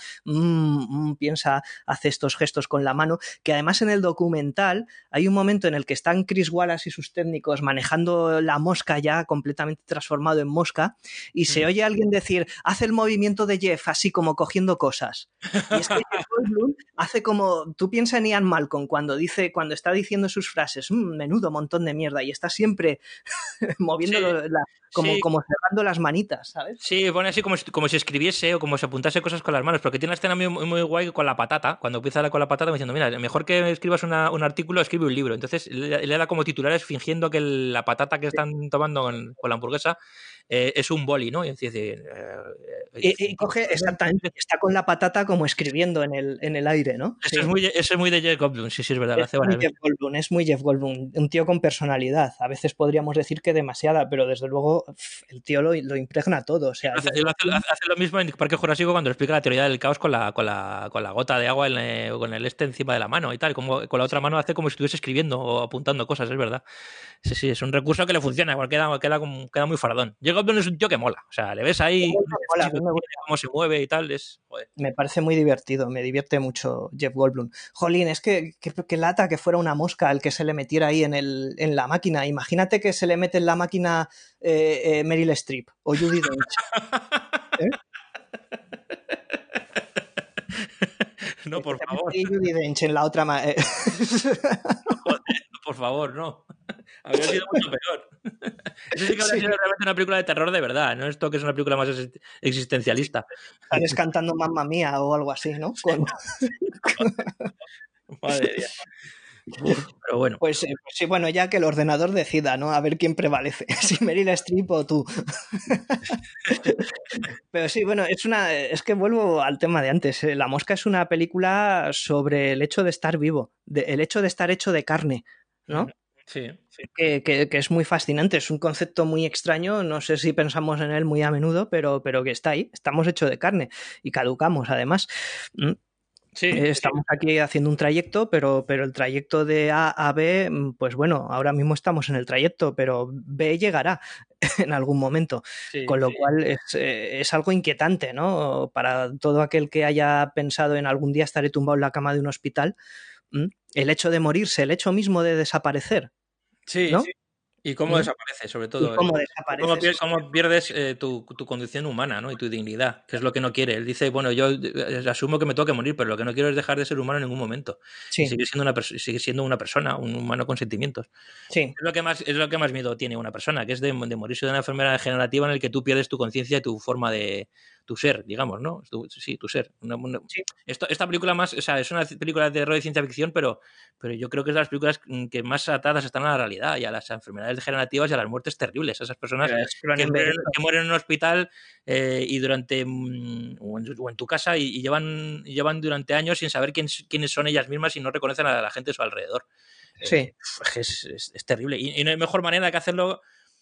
piensa, hace estos gestos con la mano, que además en el documental hay un momento en el que están Chris Wallace y sus técnicos manejando la mosca ya completamente transformado en mosca y se oye a alguien decir, hace el movimiento de Jeff así como cogiendo cosas. Y es que Jeff Goldblum hace como, tú piensas en Ian Malcolm cuando está diciendo sus frases, menudo montón de mierda, y está siempre moviendo como cerrando las manitas, ¿sabes? Sí, pone así como si escribiese o como si apuntase cosas con las manos, porque tiene una escena muy, muy guay con la patata, cuando empieza con la patata diciendo, mira, mejor que escribas un artículo, escribe un libro. Entonces le da como titulares fingiendo que la patata que están tomando con la hamburguesa es un boli, ¿no? Y coge, exactamente, está con la patata como escribiendo en el aire, ¿no? Eso es muy de Jeff Goldblum, sí, es verdad. Es muy Jeff Goldblum, un tío con personalidad. A veces podríamos decir que demasiada, pero desde luego el tío lo impregna todo. O sea, hace lo mismo en Parque Jurásico cuando explica la teoría del caos con la gota de agua con el encima de la mano y tal, como con la otra mano hace como si estuviese escribiendo o apuntando cosas, es verdad. Sí, es un recurso que le funciona, queda muy faradón. Jeff Goldblum es un tío que mola, o sea, le ves ahí cómo se mueve y tal, joder. Me parece muy divertido, me divierte mucho Jeff Goldblum. Jolín, es que lata que fuera una mosca el que se le metiera ahí en la máquina. Imagínate que se le mete en la máquina Meryl Streep o Judi Dench. No, por favor. Judi Dench en la otra Joder, por favor, no. Habría sido mucho peor. Eso sí que habría sido realmente una película de terror de verdad, no esto que es una película más existencialista. Sales cantando Mamma Mía o algo así, ¿no? Madre mía. Pero bueno. Pues sí, bueno, ya que el ordenador decida, ¿no? A ver quién prevalece, si Meryl Streep o tú. Pero sí, bueno, es que vuelvo al tema de antes. La Mosca es una película sobre el hecho de estar vivo, el hecho de estar hecho de carne, ¿no? Sí. Que es muy fascinante, es un concepto muy extraño, no sé si pensamos en él muy a menudo, pero que está ahí, estamos hechos de carne y caducamos además. Sí, estamos aquí haciendo un trayecto, pero el trayecto de A a B, pues bueno, ahora mismo estamos en el trayecto, pero B llegará en algún momento, con lo cual es algo inquietante, ¿no? Para todo aquel que haya pensado en algún día estaré tumbado en la cama de un hospital, el hecho de morirse, el hecho mismo de desaparecer, ¿no? Sí. ¿Y cómo desaparece, sobre todo? ¿Y cómo desapareces? ¿Cómo pierdes tu condición humana, ¿no? Y tu dignidad, que es lo que no quiere. Él dice, bueno, yo asumo que me tengo que morir, pero lo que no quiero es dejar de ser humano en ningún momento. Sí. Y sigue siendo una persona, un humano con sentimientos. Sí. Es lo que más miedo tiene una persona, que es de morirse de una enfermedad degenerativa en la que tú pierdes tu conciencia y tu forma de tu ser, digamos, ¿no? Tu ser. Sí. Esta película más, o sea, es una película de terror y ciencia ficción, pero yo creo que es de las películas que más atadas están a la realidad y a las enfermedades degenerativas y a las muertes terribles. Esas personas que mueren en un hospital y durante o en tu casa y llevan durante años sin saber quiénes son ellas mismas y no reconocen a la gente a su alrededor. Sí. Es terrible. Y no hay mejor manera que hacerlo.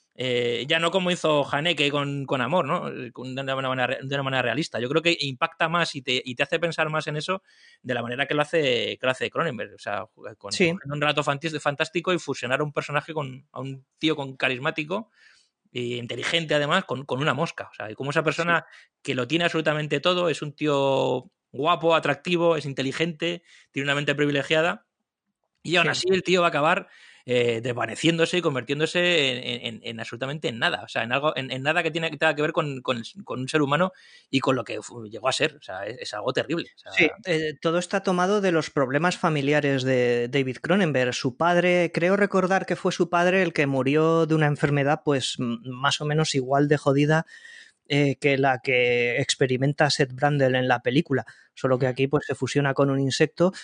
Ya no como hizo Haneke con Amor, ¿no? De una manera realista. Yo creo que impacta más y te hace pensar más en eso de la manera que lo hace Cronenberg. O sea, con un relato fantástico y fusionar a un personaje a un tío carismático e inteligente, además, con una mosca. O sea, y como esa persona que lo tiene absolutamente todo, es un tío guapo, atractivo, es inteligente, tiene una mente privilegiada, y aún así el tío va a acabar desvaneciéndose y convirtiéndose en absolutamente en nada, o sea, en nada que tenga que ver con un ser humano y con lo que llegó a ser, o sea, es algo terrible. O sea, sí, todo está tomado de los problemas familiares de David Cronenberg. Su padre, creo recordar que fue su padre el que murió de una enfermedad pues más o menos igual de jodida que la que experimenta Seth Brundle en la película, solo que aquí pues se fusiona con un insecto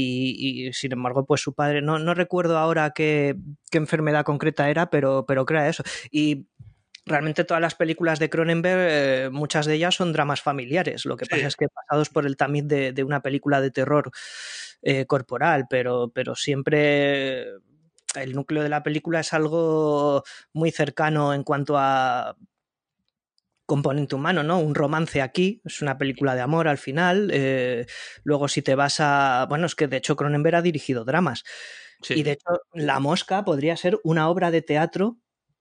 y sin embargo pues su padre, no recuerdo ahora qué enfermedad concreta era, pero crea eso. Y realmente todas las películas de Cronenberg, muchas de ellas son dramas familiares, lo que pasa es que pasados por el tamiz de una película de terror corporal, pero siempre el núcleo de la película es algo muy cercano en cuanto a componente humano, ¿no? Un romance aquí, es una película de amor al final. Luego si te vas a... Bueno, es que de hecho Cronenberg ha dirigido dramas. Y de hecho La Mosca podría ser una obra de teatro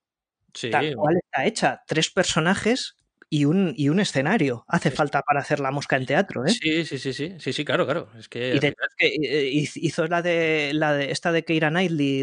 tal cual está hecha. 3 personajes y un escenario. Hace falta para hacer La Mosca en teatro, ¿eh? Sí, claro. Es que, y de hecho es que hizo la de esta de Keira Knightley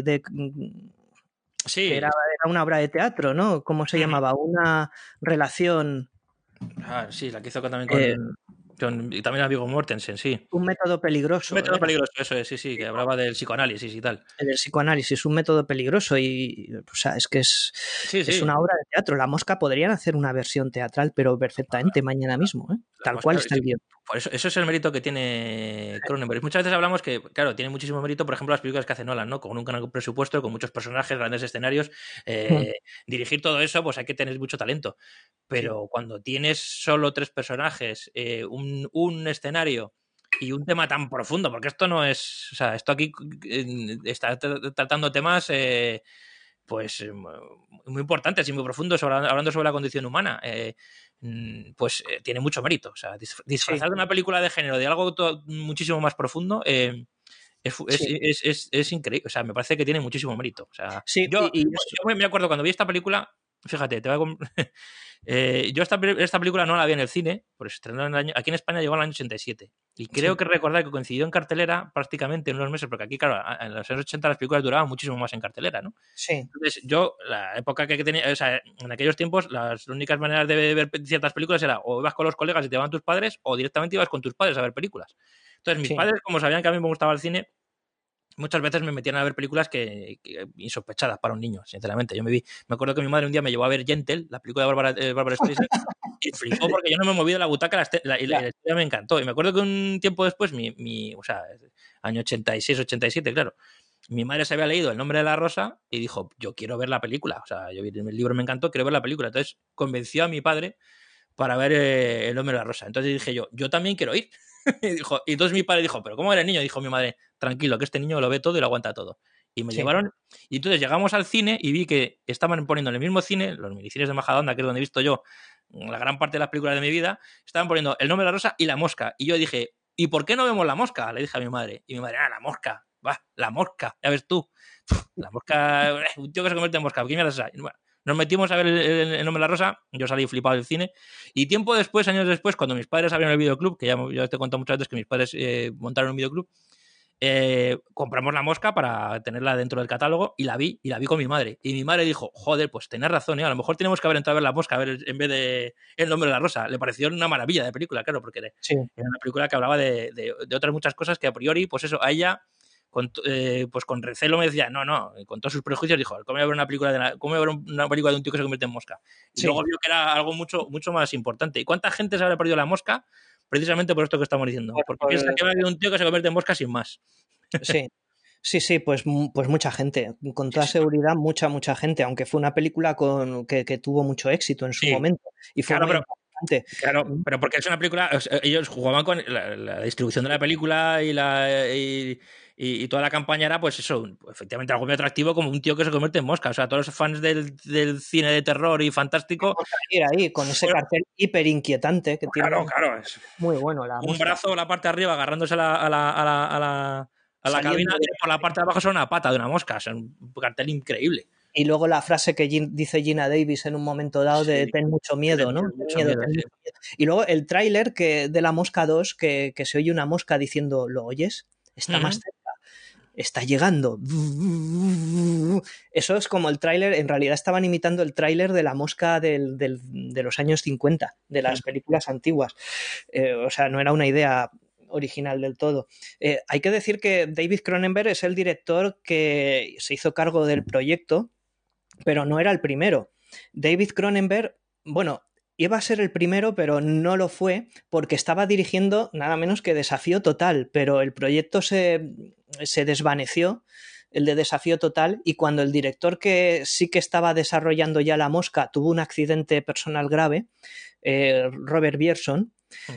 que era una obra de teatro, ¿no? ¿Cómo se llamaba? Una relación... sí, la que hizo también y también a Viggo Mortensen, sí. Un método peligroso. Un método peligroso, eso es, sí, que hablaba del psicoanálisis y tal. El psicoanálisis, un método peligroso y, o sea, es que es una obra de teatro. La Mosca podrían hacer una versión teatral, pero perfectamente mañana mismo, ¿eh? Tal cual está el guión. Por eso es el mérito que tiene Cronenberg. Muchas veces hablamos que, claro, tiene muchísimo mérito, por ejemplo, las películas que hace Nolan, ¿no? Con un gran presupuesto, con muchos personajes, grandes escenarios. Dirigir todo eso, pues hay que tener mucho talento. Pero cuando tienes solo 3 personajes, un escenario y un tema tan profundo, porque esto no es... O sea, esto aquí está tratando temas... pues muy importantes y muy profundos hablando sobre la condición humana, pues tiene mucho mérito. O sea, disfrazar de una película de género de algo muchísimo más profundo es increíble. O sea, me parece que tiene muchísimo mérito. O sea, yo me acuerdo cuando vi esta película, fíjate, yo esta película no la vi en el cine, pues estrenó aquí en España llegó en el año 87. Y creo que recordar que coincidió en cartelera prácticamente en unos meses, porque aquí, claro, en los años 80 las películas duraban muchísimo más en cartelera, ¿no? Sí. Entonces, la época que tenía, o sea, en aquellos tiempos, las únicas maneras de ver ciertas películas era o ibas con los colegas y te iban tus padres, o directamente ibas con tus padres a ver películas. Entonces, mis padres, como sabían que a mí me gustaba el cine, muchas veces me metían a ver películas que insospechadas para un niño, sinceramente. Me acuerdo que mi madre un día me llevó a ver Gentle, la película de Barbara Streisand, y flipó porque yo no me moví de la butaca y la historia me encantó. Y me acuerdo que un tiempo después, o sea, año 86, 87, claro, mi madre se había leído El nombre de la rosa y dijo, yo quiero ver la película. O sea, yo vi el libro, me encantó, quiero ver la película. Entonces convenció a mi padre para ver El nombre de la rosa. Entonces dije yo también quiero ir. Y entonces mi padre dijo, ¿pero cómo eres niño? Dijo mi madre, tranquilo, que este niño lo ve todo y lo aguanta todo. Y me llevaron, y entonces llegamos al cine y vi que estaban poniendo en el mismo cine, los minicines de Majadahonda, que es donde he visto yo la gran parte de las películas de mi vida, estaban poniendo El nombre de la rosa y La mosca. Y yo dije, ¿y por qué no vemos La mosca? Le dije a mi madre. Y mi madre, la mosca, va, la mosca, ya ves tú. La mosca, un tío que se convierte en mosca, ¿qué mierda es esa? Bueno, nos metimos a ver el nombre de la rosa, yo salí flipado del cine, y tiempo después, años después, cuando mis padres abrieron el videoclub, que ya te he contado muchas veces que mis padres montaron un videoclub, compramos La mosca para tenerla dentro del catálogo y la vi con mi madre. Y mi madre dijo, joder, pues tenés razón, a lo mejor tenemos que haber entrado a ver La mosca en vez de El nombre de la rosa. Le pareció una maravilla de película, claro, porque era una película que hablaba de otras muchas cosas que a priori, pues eso, a ella... pues con recelo me decía, no, con todos sus prejuicios dijo, ¿cómo voy a ver una película de un tío que se convierte en mosca? Y luego vio que era algo mucho, mucho más importante. ¿Y cuánta gente se habrá perdido la mosca? Precisamente por esto que estamos diciendo, porque piensa que va a haber un tío que se convierte en mosca sin más. Sí, pues mucha gente, con toda seguridad mucha gente, aunque fue una película que tuvo mucho éxito en su momento. Y fue Claro, pero porque es una película, ellos jugaban con la distribución de la película y toda la campaña era, pues eso, efectivamente algo muy atractivo, como un tío que se convierte en mosca. O sea, todos los fans del cine de terror y fantástico. Ir ahí con ese cartel hiper inquietante que tiene. Claro, es muy bueno. Un brazo, la parte de arriba, agarrándose a la cabina, y por la parte de abajo son una pata de una mosca. Es un cartel increíble. Y luego la frase que dice Gina Davis en un momento dado de ten mucho miedo, ¿no? Ten miedo. Y luego el tráiler de La Mosca 2 que se oye una mosca diciendo, ¿lo oyes? Está más cerca. Está llegando. Eso es como el tráiler, en realidad estaban imitando el tráiler de La Mosca de los años 50, de las películas antiguas. O sea, no era una idea original del todo. Hay que decir que David Cronenberg es el director que se hizo cargo del proyecto, pero no era el primero. David Cronenberg, bueno, iba a ser el primero, pero no lo fue porque estaba dirigiendo nada menos que Desafío Total, pero el proyecto se desvaneció, el de Desafío Total, y cuando el director que sí que estaba desarrollando ya La Mosca tuvo un accidente personal grave, Robert Bierson,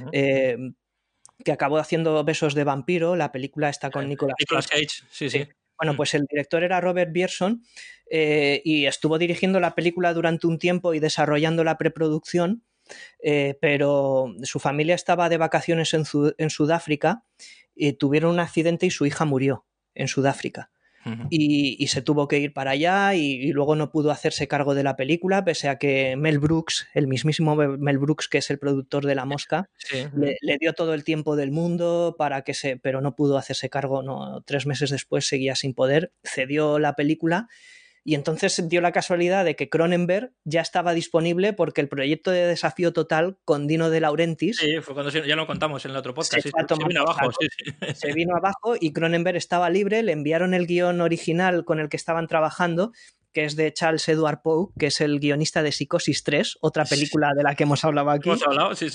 que acabó haciendo Besos de vampiro, la película está con Nicolas Cage. Sí. Bueno, pues el director era Robert Bierson y estuvo dirigiendo la película durante un tiempo y desarrollando la preproducción, pero su familia estaba de vacaciones en Sudáfrica y tuvieron un accidente y su hija murió en Sudáfrica. Y se tuvo que ir para allá y luego no pudo hacerse cargo de la película, pese a que Mel Brooks, el mismísimo Mel Brooks, que es el productor de La Mosca, le dio todo el tiempo del mundo pero no pudo hacerse cargo. 3 meses después seguía sin poder, cedió la película. Y entonces dio la casualidad de que Cronenberg ya estaba disponible porque el proyecto de Desafío Total con Dino De Laurentiis... Sí, fue cuando ya lo contamos en el otro podcast. Se vino abajo. Se vino abajo y Cronenberg estaba libre, le enviaron el guión original con el que estaban trabajando, que es de Charles Edward Poe, que es el guionista de Psicosis 3, otra película de la que hemos hablado aquí. Hemos hablado, sí.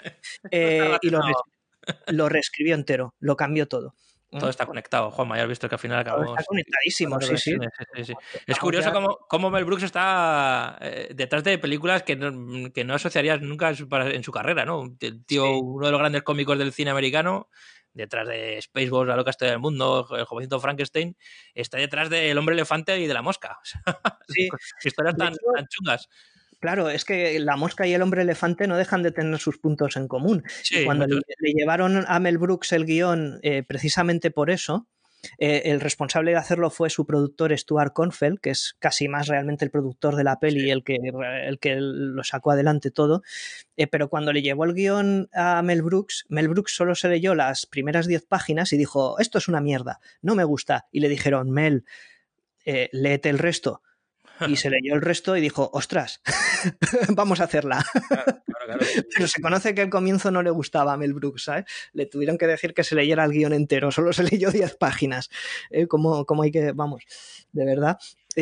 Y lo reescribió entero, lo cambió todo. Todo está conectado, Juanma, ya has visto que al final acabamos... Está conectadísimo, sí. Es curioso cómo Mel Brooks está detrás de películas que no asociarías nunca en su carrera, ¿no? El tío, uno de los grandes cómicos del cine americano, detrás de Spaceballs, La loca historia del mundo, El jovencito Frankenstein, está detrás de El hombre elefante y de La mosca. Historias tan chungas. Claro, es que La Mosca y El hombre elefante no dejan de tener sus puntos en común. Y cuando le llevaron a Mel Brooks el guión, precisamente por eso, el responsable de hacerlo fue su productor Stuart Cornfeld, que es casi más realmente el productor de la peli y el que lo sacó adelante todo. Pero cuando le llevó el guión a Mel Brooks solo se leyó las primeras 10 páginas y dijo, esto es una mierda, no me gusta. Y le dijeron, Mel, léete el resto. y se leyó el resto y dijo, ostras, vamos a hacerla. Claro. Pero se conoce que al comienzo no le gustaba a Mel Brooks, ¿sabes? Le tuvieron que decir que se leyera el guión entero, solo se leyó 10 páginas. Como hay que, vamos, de verdad.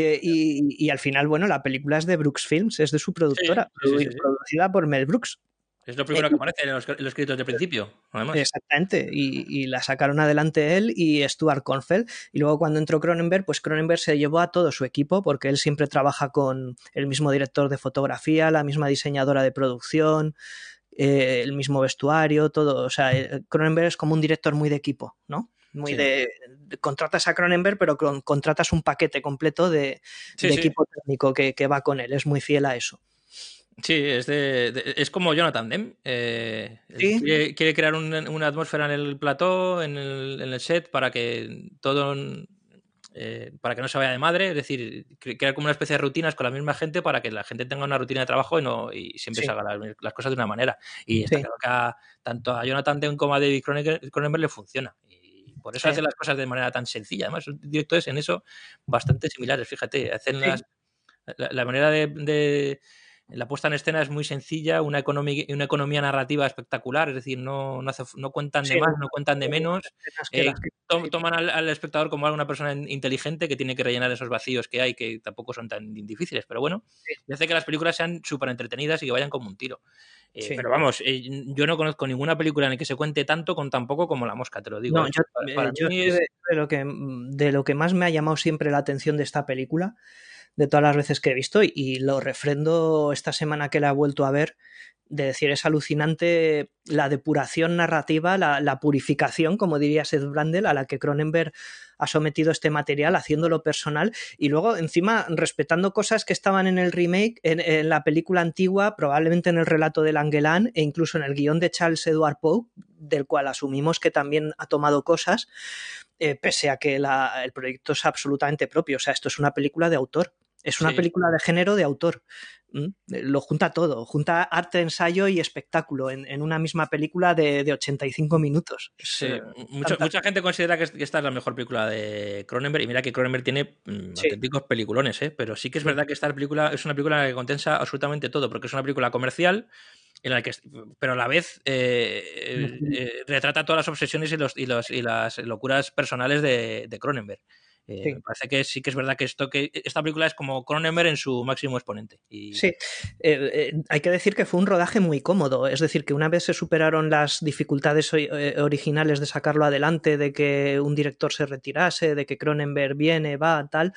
Y al final, bueno, la película es de Brooks Films, es de su productora, sí. producida por Mel Brooks. Es lo primero que aparece en los créditos de principio, además. Exactamente, y la sacaron adelante él y Stuart Cornfeld, y luego cuando entró Cronenberg, pues Cronenberg se llevó a todo su equipo, porque él siempre trabaja con el mismo director de fotografía, la misma diseñadora de producción, el mismo vestuario, todo. O sea, Cronenberg es como un director muy de equipo, ¿no? Muy de contratas a Cronenberg, pero contratas un paquete completo de equipo técnico que va con él, es muy fiel a eso. Sí, es como Jonathan Demme. ¿Sí? Quiere crear una atmósfera en el plató, en el set, para que todo... para que no se vaya de madre, es decir, crear como una especie de rutinas con la misma gente para que la gente tenga una rutina de trabajo y siempre se hagan las cosas de una manera. Y está claro que tanto a Jonathan Demme como a David Cronenberg le funciona. Y por eso hacen las cosas de manera tan sencilla. Además, son directores en eso bastante similares, fíjate. Hacen la manera de la puesta en escena es muy sencilla, una economía narrativa espectacular, es decir, no cuentan de más, no cuentan de menos, toman al espectador como una persona inteligente que tiene que rellenar esos vacíos que hay, que tampoco son tan difíciles, pero bueno, y hace que las películas sean súper entretenidas y que vayan como un tiro. Pero vamos, yo no conozco ninguna película en la que se cuente tanto con tan poco como La Mosca, te lo digo. No, yo de lo que más me ha llamado siempre la atención de esta película, de todas las veces que he visto, y lo refrendo esta semana que la he vuelto a ver, de decir, es alucinante la depuración narrativa, la purificación, como diría Seth Brundle, a la que Cronenberg ha sometido este material, haciéndolo personal, y luego encima respetando cosas que estaban en el remake, en la película antigua, probablemente en el relato de Langelaan e incluso en el guión de Charles Edward Poe, del cual asumimos que también ha tomado cosas, pese a que el proyecto es absolutamente propio. O sea, esto es una película de autor. Es una película de género de autor. Lo junta todo, junta arte, ensayo y espectáculo en una misma película de 85 minutos. Mucha gente considera que esta es la mejor película de Cronenberg, y mira que Cronenberg tiene auténticos peliculones, pero sí que es verdad que esta película es una película que condensa absolutamente todo, porque es una película comercial, en la que, pero a la vez retrata todas las obsesiones y las locuras personales de Cronenberg. Me parece que sí que es verdad que esta película es como Cronenberg en su máximo exponente. Sí, hay que decir que fue un rodaje muy cómodo, es decir, que una vez se superaron las dificultades originales de sacarlo adelante, de que un director se retirase, de que Cronenberg viene, va, tal...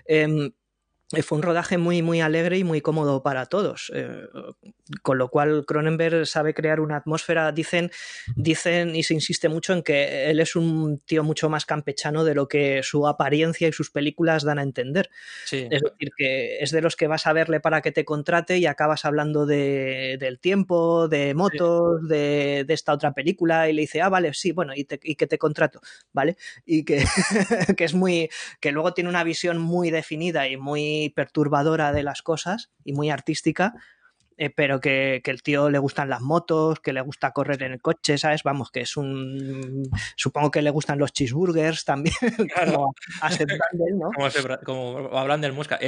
fue un rodaje muy, muy alegre y muy cómodo para todos, con lo cual Cronenberg sabe crear una atmósfera. Dicen y se insiste mucho en que él es un tío mucho más campechano de lo que su apariencia y sus películas dan a entender. Es decir, que es de los que vas a verle para que te contrate y acabas hablando del tiempo, de motos, de esta otra película, y le dice, vale, sí, bueno, y que te contrato, ¿vale? Y que es muy... que luego tiene una visión muy definida y muy perturbadora de las cosas y muy artística, pero que el tío le gustan las motos, que le gusta correr en el coche, ¿sabes? Vamos, que es supongo que le gustan los cheeseburgers también, claro. como a Seth Brundle, ¿no? Como hablan del Mosca.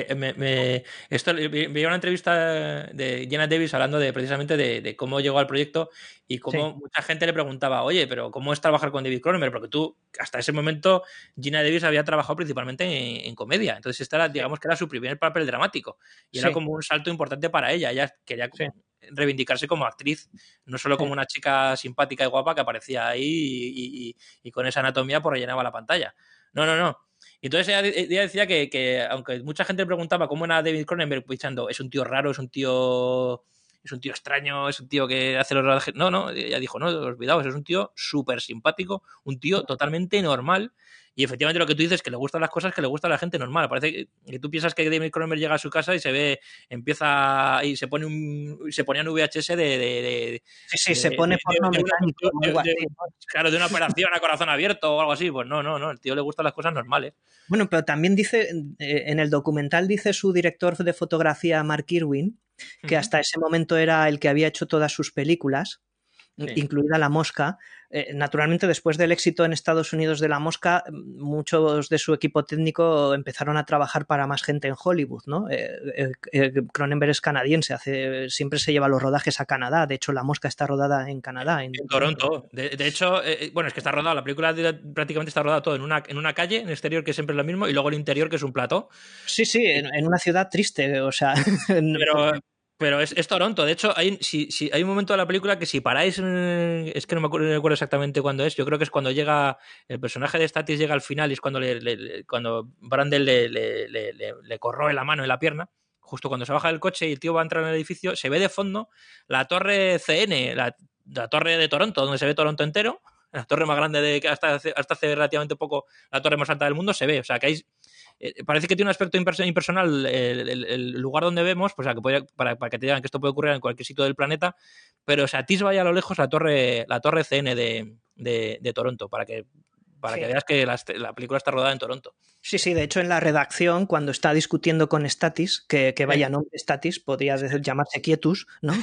Vi una entrevista de Jenna Davis hablando precisamente de cómo llegó al proyecto y cómo mucha gente le preguntaba, oye, pero ¿cómo es trabajar con David Cronenberg? Porque tú, hasta ese momento, Jenna Davis había trabajado principalmente en comedia, entonces digamos que era su primer papel dramático y era como un salto importante para ella. Ella quería reivindicarse como actriz, no solo como una chica simpática y guapa que aparecía ahí y con esa anatomía pues rellenaba la pantalla. No. Y entonces ella decía que aunque mucha gente le preguntaba cómo era David Cronenberg, pensando, es un tío raro, es un tío extraño, es un tío que hace los rodajes. No, ella dijo, no, olvidaos, es un tío súper simpático, un tío totalmente normal. Y efectivamente lo que tú dices, que le gustan las cosas que le gusta a la gente normal. Parece que tú piensas que David Cronenberg llega a su casa y empieza y se ponía un VHS se pone porno mecánico. Claro, de una operación a corazón abierto o algo así. Pues no, el tío le gustan las cosas normales. Bueno, pero también dice, en el documental dice su director de fotografía, Mark Irwin, que hasta ese momento era el que había hecho todas sus películas. incluida La Mosca. Naturalmente, después del éxito en Estados Unidos de La Mosca, muchos de su equipo técnico empezaron a trabajar para más gente en Hollywood, ¿no? Cronenberg es canadiense, siempre se lleva los rodajes a Canadá. De hecho, La Mosca está rodada en Canadá. En Toronto. De hecho, bueno, es que está rodada, la película prácticamente está rodada todo en una calle, en el exterior, que siempre es lo mismo, y luego el interior, que es un plató. Sí, en una ciudad triste, o sea... Pero es Toronto. De hecho, hay un momento de la película que si paráis, es que no me acuerdo exactamente cuándo es. Yo creo que es cuando llega el personaje de Stathis, llega al final y es cuando cuando Brandel le corroe la mano y la pierna. Justo cuando se baja del coche y el tío va a entrar en el edificio, se ve de fondo la torre CN, la torre de Toronto, donde se ve Toronto entero. La torre más grande hasta hace relativamente poco, la torre más alta del mundo, se ve. O sea, que hay... parece que tiene un aspecto impersonal el lugar donde vemos, pues, o sea, que para que te digan que esto puede ocurrir en cualquier sitio del planeta, pero se atisba ya a lo lejos la torre CN de Toronto, para que veas que la película está rodada en Toronto. Sí, de hecho en la redacción, cuando está discutiendo con Stathis, que vaya nombre Stathis, podría llamarse Quietus, ¿no?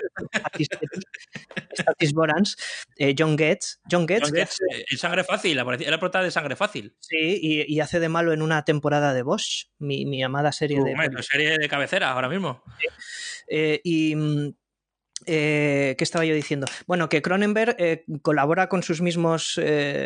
Stathis Borans, John Getz, el Sangre Fácil, era prota de Sangre Fácil. Sí, y hace de malo en una temporada de Bosch, mi amada serie serie de cabecera ahora mismo. Sí. ¿Qué estaba yo diciendo? Bueno, que Cronenberg colabora con sus mismos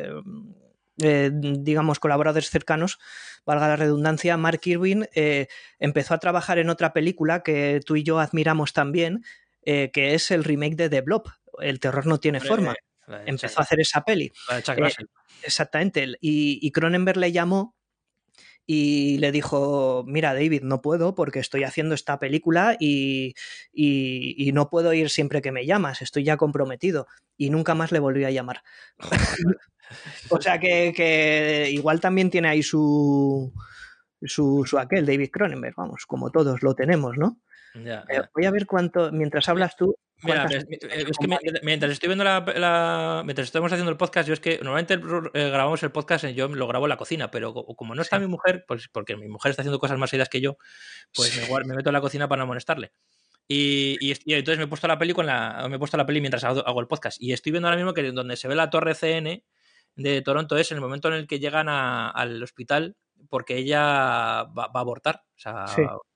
digamos colaboradores cercanos, valga la redundancia. Mark Irwin empezó a trabajar en otra película que tú y yo admiramos también, que es el remake de The Blob, El terror no tiene forma. Empezó a hacer esa peli. Exactamente. Y Cronenberg le llamó y le dijo: mira, David, no puedo porque estoy haciendo esta película y no puedo ir siempre que me llamas, estoy ya comprometido. Y nunca más le volví a llamar. O sea que igual también tiene ahí su aquel David Cronenberg, vamos, como todos lo tenemos, ¿no? Ya. Voy a ver cuánto, mientras hablas tú... Mira, es que mientras estoy viendo mientras estamos haciendo el podcast, yo es que normalmente grabamos el podcast, yo lo grabo en la cocina, pero como no está mi mujer, pues porque mi mujer está haciendo cosas más serias que yo, pues me meto en la cocina para no molestarle. Y entonces me he puesto la peli mientras hago el podcast, y estoy viendo ahora mismo que donde se ve la torre CN de Toronto es en el momento en el que llegan al hospital porque ella va a abortar, o sea,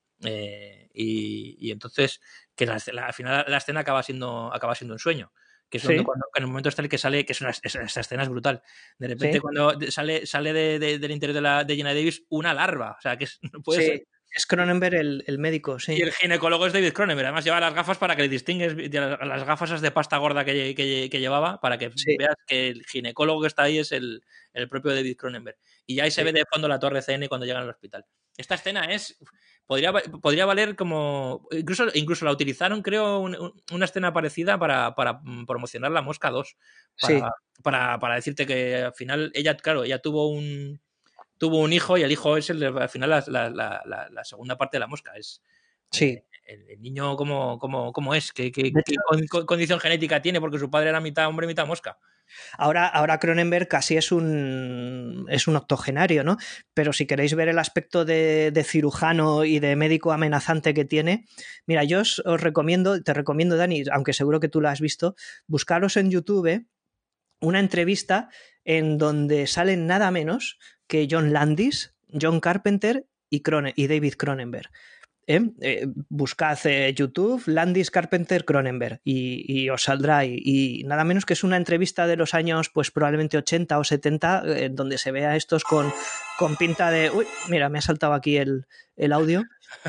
y entonces que al final la escena acaba siendo un sueño, que es donde en el momento está el que sale, que esa escena es brutal. De repente cuando sale del interior de Jenna Davis una larva, o sea, que no puede ser. Es Cronenberg el médico, sí. Y el ginecólogo es David Cronenberg. Además lleva las gafas para que le distingues, las gafas de pasta gorda que llevaba, para que veas que el ginecólogo que está ahí es el propio David Cronenberg. Y ahí se ve de fondo la torre CN cuando llegan al hospital. Esta escena podría valer como... Incluso la utilizaron, creo, una escena parecida para promocionar La Mosca 2. Para decirte que al final ella tuvo un hijo, y el hijo es al final la segunda parte de La Mosca. Es el niño cómo es, qué condición genética tiene, porque su padre era mitad hombre, mitad mosca. Ahora Cronenberg casi es un octogenario, ¿no? Pero si queréis ver el aspecto de cirujano y de médico amenazante que tiene, mira, yo te recomiendo, Dani, aunque seguro que tú lo has visto, buscaros en YouTube una entrevista en donde salen nada menos que John Landis, John Carpenter y David Cronenberg. Buscad YouTube Landis, Carpenter, Cronenberg y os saldrá, y nada menos que es una entrevista de los años pues probablemente 80 o 70 donde se ve a estos con pinta de... Uy, mira, me ha saltado aquí el audio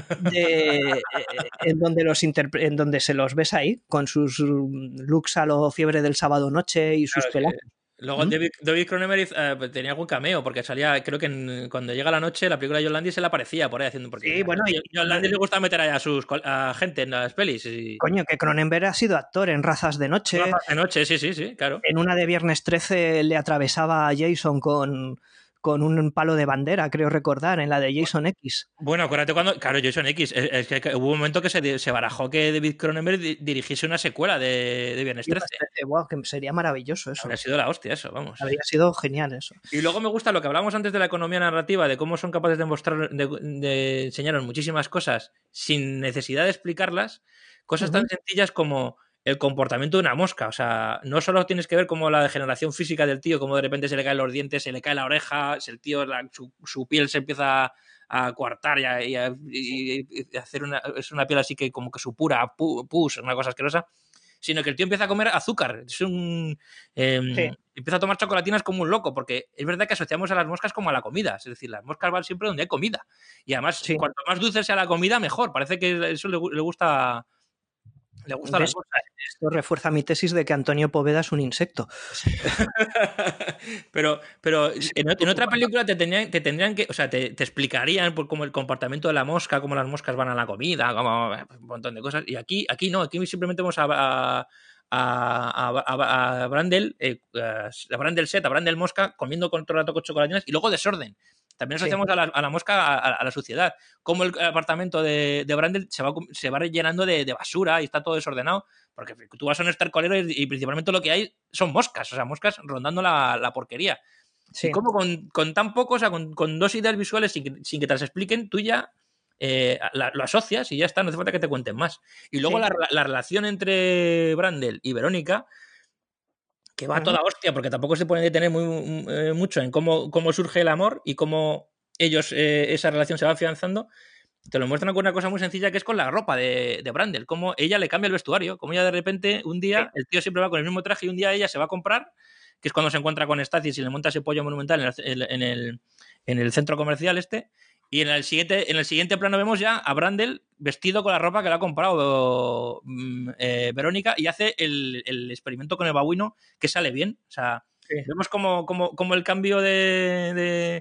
en donde se los ves ahí con sus looks a lo Fiebre del sábado noche y sus pelajes. Luego David Cronenberg tenía algún cameo, porque salía, creo que cuando llega la noche, la película de John Landis se le aparecía por ahí haciendo... Porque sí, bueno, a John Landis le gusta meter ahí a gente en las pelis. Coño, que Cronenberg ha sido actor en Razas de Noche. Razas de Noche, sí, claro. En una de Viernes 13 le atravesaba a Jason con un palo de bandera, creo recordar, en la de Jason X. Bueno, acuérdate cuando... Claro, Jason X. Es que hubo un momento que se barajó que David Cronenberg dirigiese una secuela de Viernes 13. Wow, que sería maravilloso eso. Habría sido la hostia eso, vamos. Habría sido genial eso. Y luego me gusta lo que hablábamos antes de la economía narrativa, de cómo son capaces de mostrar, de enseñarnos muchísimas cosas sin necesidad de explicarlas. Cosas tan sencillas como el comportamiento de una mosca. O sea, no solo tienes que ver como la degeneración física del tío, como de repente se le caen los dientes, se le cae la oreja, el tío, su piel se empieza a coartar y hacer una piel así que como que supura, pus, una cosa asquerosa, sino que el tío empieza a comer azúcar. Empieza a tomar chocolatinas como un loco, porque es verdad que asociamos a las moscas como a la comida. Es decir, las moscas van siempre donde hay comida. Y además, cuanto más dulce sea la comida, mejor. Parece que eso le gusta... Le gusta las cosas. Esto refuerza mi tesis de que Antonio Poveda es un insecto. pero en otra película te tendrían que, o sea, te explicarían por cómo el comportamiento de la mosca, cómo las moscas van a la comida, como un montón de cosas. Y aquí no, aquí simplemente vamos a Brandel, a Brandel Set, a Brandel Mosca, comiendo con todo el rato con chocolatinas y luego desorden. También asociamos a la mosca a la suciedad. Como el apartamento de Brandel se va rellenando de basura y está todo desordenado. Porque tú vas a un estercolero y principalmente lo que hay son moscas. O sea, moscas rondando la porquería. Sí. Y como con tan poco, o sea, con dos ideas visuales sin que te las expliquen, tú ya lo asocias y ya está. No hace falta que te cuenten más. Y luego la relación entre Brandel y Verónica, que va a toda hostia, porque tampoco se pueden detener mucho en cómo surge el amor y cómo ellos, esa relación se va afianzando. Te lo muestran con una cosa muy sencilla, que es con la ropa de Brandel, cómo ella le cambia el vestuario, cómo ella de repente, un día, el tío siempre va con el mismo traje y un día ella se va a comprar, que es cuando se encuentra con Stacy y le monta ese pollo monumental en el centro comercial y en el siguiente plano vemos ya a Brandel vestido con la ropa que le ha comprado Verónica y hace el experimento con el babuino que sale bien. O sea, vemos como el cambio de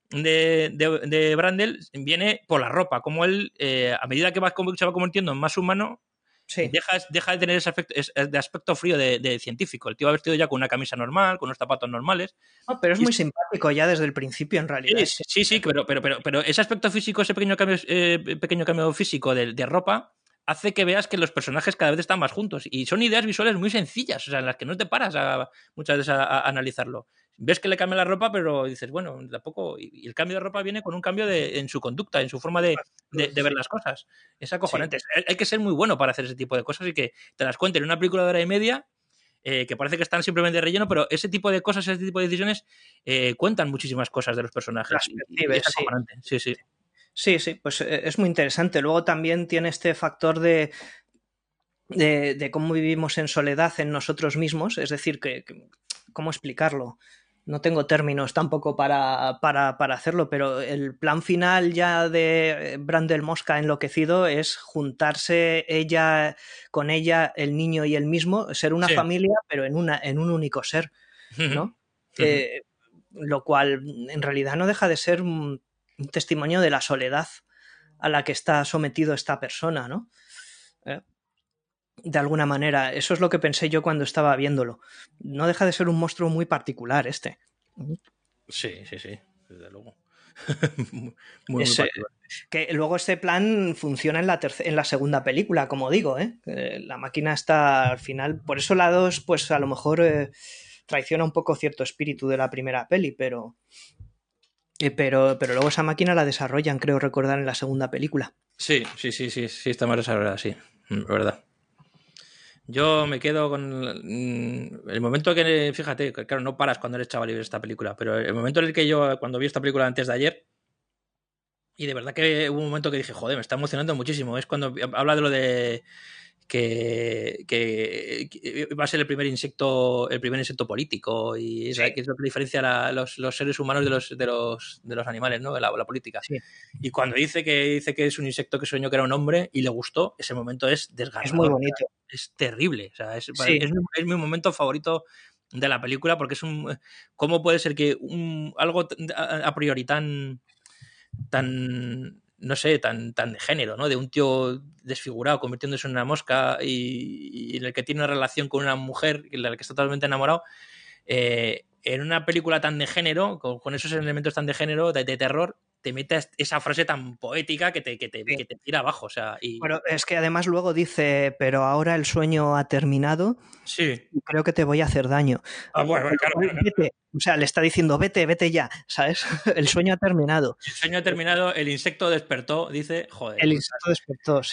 Brandel viene por la ropa, como él, a medida que se va convirtiendo en más humano, deja de tener ese aspecto frío de científico. El tío va vestido ya con una camisa normal, con unos zapatos normales. No, pero es muy simpático ya desde el principio, en realidad. Sí, pero ese aspecto físico, ese pequeño cambio físico de ropa, hace que veas que los personajes cada vez están más juntos. Y son ideas visuales muy sencillas, o sea, en las que no te paras muchas veces a analizarlo. Ves que le cambia la ropa, pero dices, bueno, tampoco. Y el cambio de ropa viene con un cambio en su conducta, en su forma de ver las cosas. Es acojonante. Sí. Hay que ser muy bueno para hacer ese tipo de cosas y que te las cuenten en una película de hora y media, que parece que están simplemente de relleno, pero ese tipo de cosas, ese tipo de decisiones cuentan muchísimas cosas de los personajes. Y es acojonante. Sí. Sí, pues es muy interesante. Luego también tiene este factor de cómo vivimos en soledad en nosotros mismos, es decir, ¿cómo explicarlo? No tengo términos tampoco para hacerlo, pero el plan final ya de Brandel Mosca enloquecido es juntarse con ella, el niño y él mismo, ser una familia, pero en un único ser, ¿no? Lo cual en realidad no deja de ser un testimonio de la soledad a la que está sometido esta persona, ¿no? De alguna manera, eso es lo que pensé yo cuando estaba viéndolo. No deja de ser un monstruo muy particular este. Sí, desde luego. muy particular. Que luego este plan funciona en la segunda película, como digo, la máquina está al final, por eso la 2 pues a lo mejor traiciona un poco cierto espíritu de la primera peli, pero luego esa máquina la desarrollan, creo recordar, en la segunda película. Sí, está más desarrollada, sí, verdad. Yo me quedo con el momento que, fíjate, claro, no paras cuando eres chaval y ves esta película, pero el momento en el que yo, cuando vi esta película antes de ayer, y de verdad que hubo un momento que dije, joder, me está emocionando muchísimo, es cuando habla de lo de que va a ser el primer insecto político y que es lo que diferencia los seres humanos de los animales, ¿no? La política. Sí. Y cuando dice que es un insecto que soñó que era un hombre y le gustó, ese momento es desgarrador. Es muy bonito. Es terrible. O sea, es mi momento favorito de la película porque es ¿cómo puede ser que algo a priori tan no sé, tan de género, ¿no? De un tío desfigurado convirtiéndose en una mosca y en el que tiene una relación con una mujer en la que está totalmente enamorado, en una película tan de género, con esos elementos tan de género, de terror, te metes esa frase tan poética que te tira abajo. O sea, Bueno, es que además luego dice, pero ahora el sueño ha terminado y creo que te voy a hacer daño. Bueno, claro. Vete. O sea, le está diciendo, vete ya, ¿sabes? El sueño ha terminado. El sueño ha terminado, el insecto despertó, dice, joder. El insecto despertó, sí.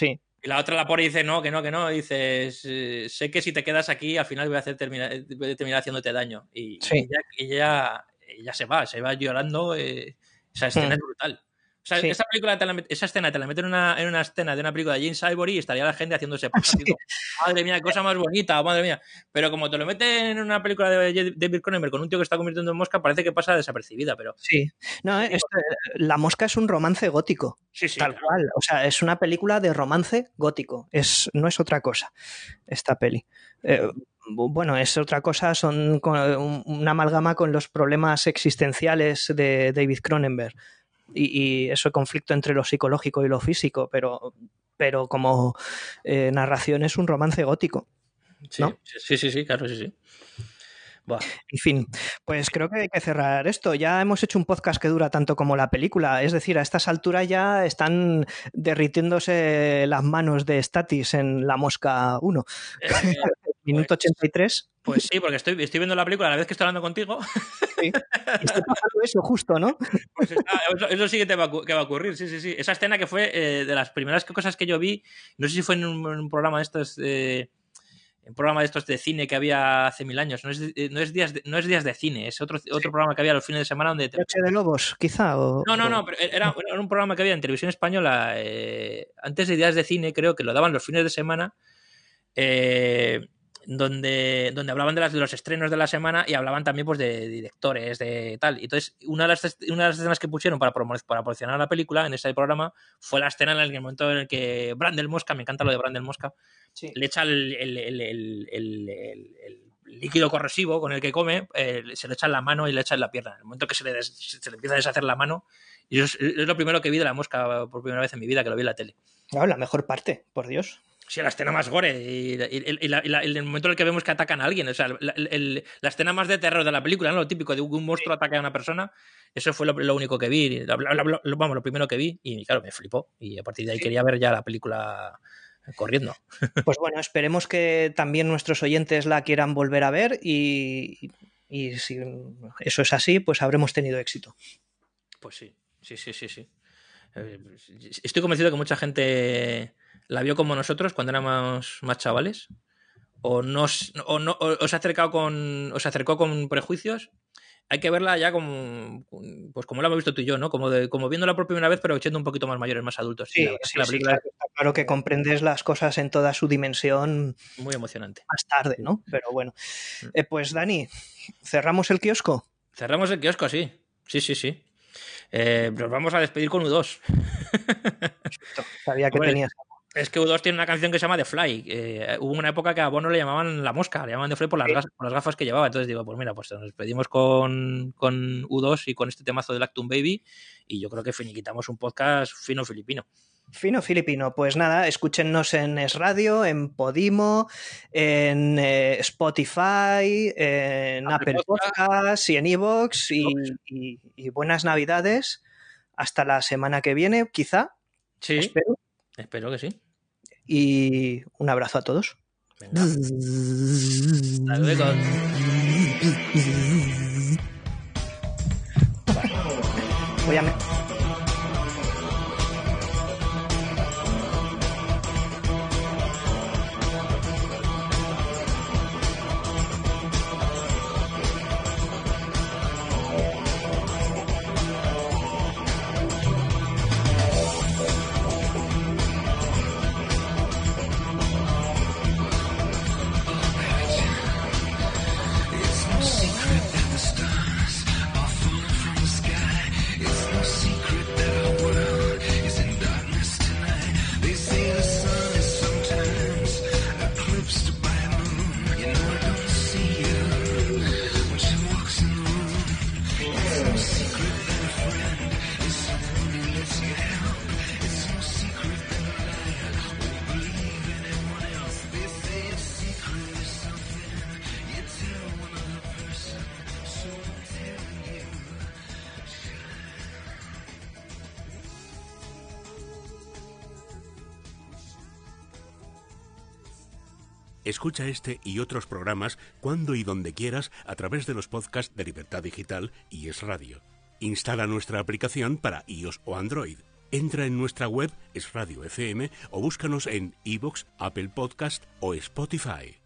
Y la otra la pone y dice, no, que no, que no. Y dices, sé que si te quedas aquí, al final voy a terminar haciéndote daño. Y ella se va llorando. Esa escena es brutal. O sea, esa escena te la meten en una escena de una película de James Ivory y estaría la gente haciéndose paja. Madre mía, qué cosa más bonita, madre mía. Pero como te lo meten en una película de David Cronenberg con un tío que está convirtiendo en mosca, parece que pasa desapercibida, pero... Sí. No, La mosca es un romance gótico. Sí, tal cual. O sea, es una película de romance gótico. No es otra cosa, esta peli. Bueno, es otra cosa, son una amalgama con los problemas existenciales de David Cronenberg. Y ese conflicto entre lo psicológico y lo físico, pero como narración es un romance gótico, ¿no? Sí, claro, sí. Buah. En fin, pues creo que hay que cerrar esto. Ya hemos hecho un podcast que dura tanto como la película, es decir, a estas alturas ya están derritiéndose las manos de Statis en La Mosca 1. Minuto 83. Pues sí, porque estoy viendo la película a la vez que estoy hablando contigo. Sí. Y está pasando eso justo, ¿no? Pues eso sí que va a ocurrir, sí. Esa escena que fue de las primeras cosas que yo vi, no sé si fue en un programa de estos... un programa de estos de cine que había hace 1000 años. No es días de cine, es otro programa que había los fines de semana donde... Noche de Lobos, quizá. No, pero era un programa que había en televisión española antes de días de cine, creo que lo daban los fines de semana, donde hablaban de los estrenos de la semana y hablaban también pues de directores, de tal. Y entonces, una de las escenas que pusieron para promocionar la película en ese programa fue la escena en el momento en el que Brandel Mosca, me encanta lo de Brandel Mosca, le echa el líquido corrosivo con el que come, se le echa en la mano y le echa en la pierna. En el momento que se le empieza a deshacer la mano, y es lo primero que vi de la mosca por primera vez en mi vida, que lo vi en la tele. Claro, la mejor parte, por Dios. Sí, la escena más gore y el momento en el que vemos que atacan a alguien, o sea, la escena más de terror de la película, ¿no? Lo típico de un monstruo ataca a una persona, eso fue lo único que vi, lo primero que vi, y claro, me flipó, y a partir de ahí quería ver ya la película corriendo. Pues bueno, esperemos que también nuestros oyentes la quieran volver a ver y si eso es así, pues habremos tenido éxito. Pues sí. Estoy convencido que mucha gente la vio como nosotros cuando éramos más chavales, o se acercó con prejuicios. Hay que verla ya como la hemos visto tú y yo, ¿no? Como viéndola por primera vez, pero siendo un poquito más mayores, más adultos. Sí, la película... claro que comprendes las cosas en toda su dimensión. Muy emocionante. Más tarde, ¿no? Pero bueno. Pues Dani, ¿cerramos el kiosco? Cerramos el kiosco, sí. Sí. Nos vamos a despedir con U2. Sabía que tenías. Es que U2 tiene una canción que se llama The Fly. Hubo una época que a Bono le llamaban La Mosca, le llamaban The Fly por las gafas que llevaba. Entonces digo, pues mira, pues nos despedimos con U2 y con este temazo de Lactum Baby, y yo creo que finiquitamos un podcast fino filipino. Fino filipino, pues nada, escúchennos en Es Radio, en Podimo, en Spotify, en Apple Podcasts y en iVoox, y buenas Navidades. Hasta la semana que viene, quizá. Sí, espero que sí. Y un abrazo a todos. Venga. Hasta luego. Voy a... Escucha este y otros programas cuando y donde quieras a través de los podcasts de Libertad Digital y Es Radio. Instala nuestra aplicación para iOS o Android. Entra en nuestra web, Es Radio FM, o búscanos en iVoox, Apple Podcast o Spotify.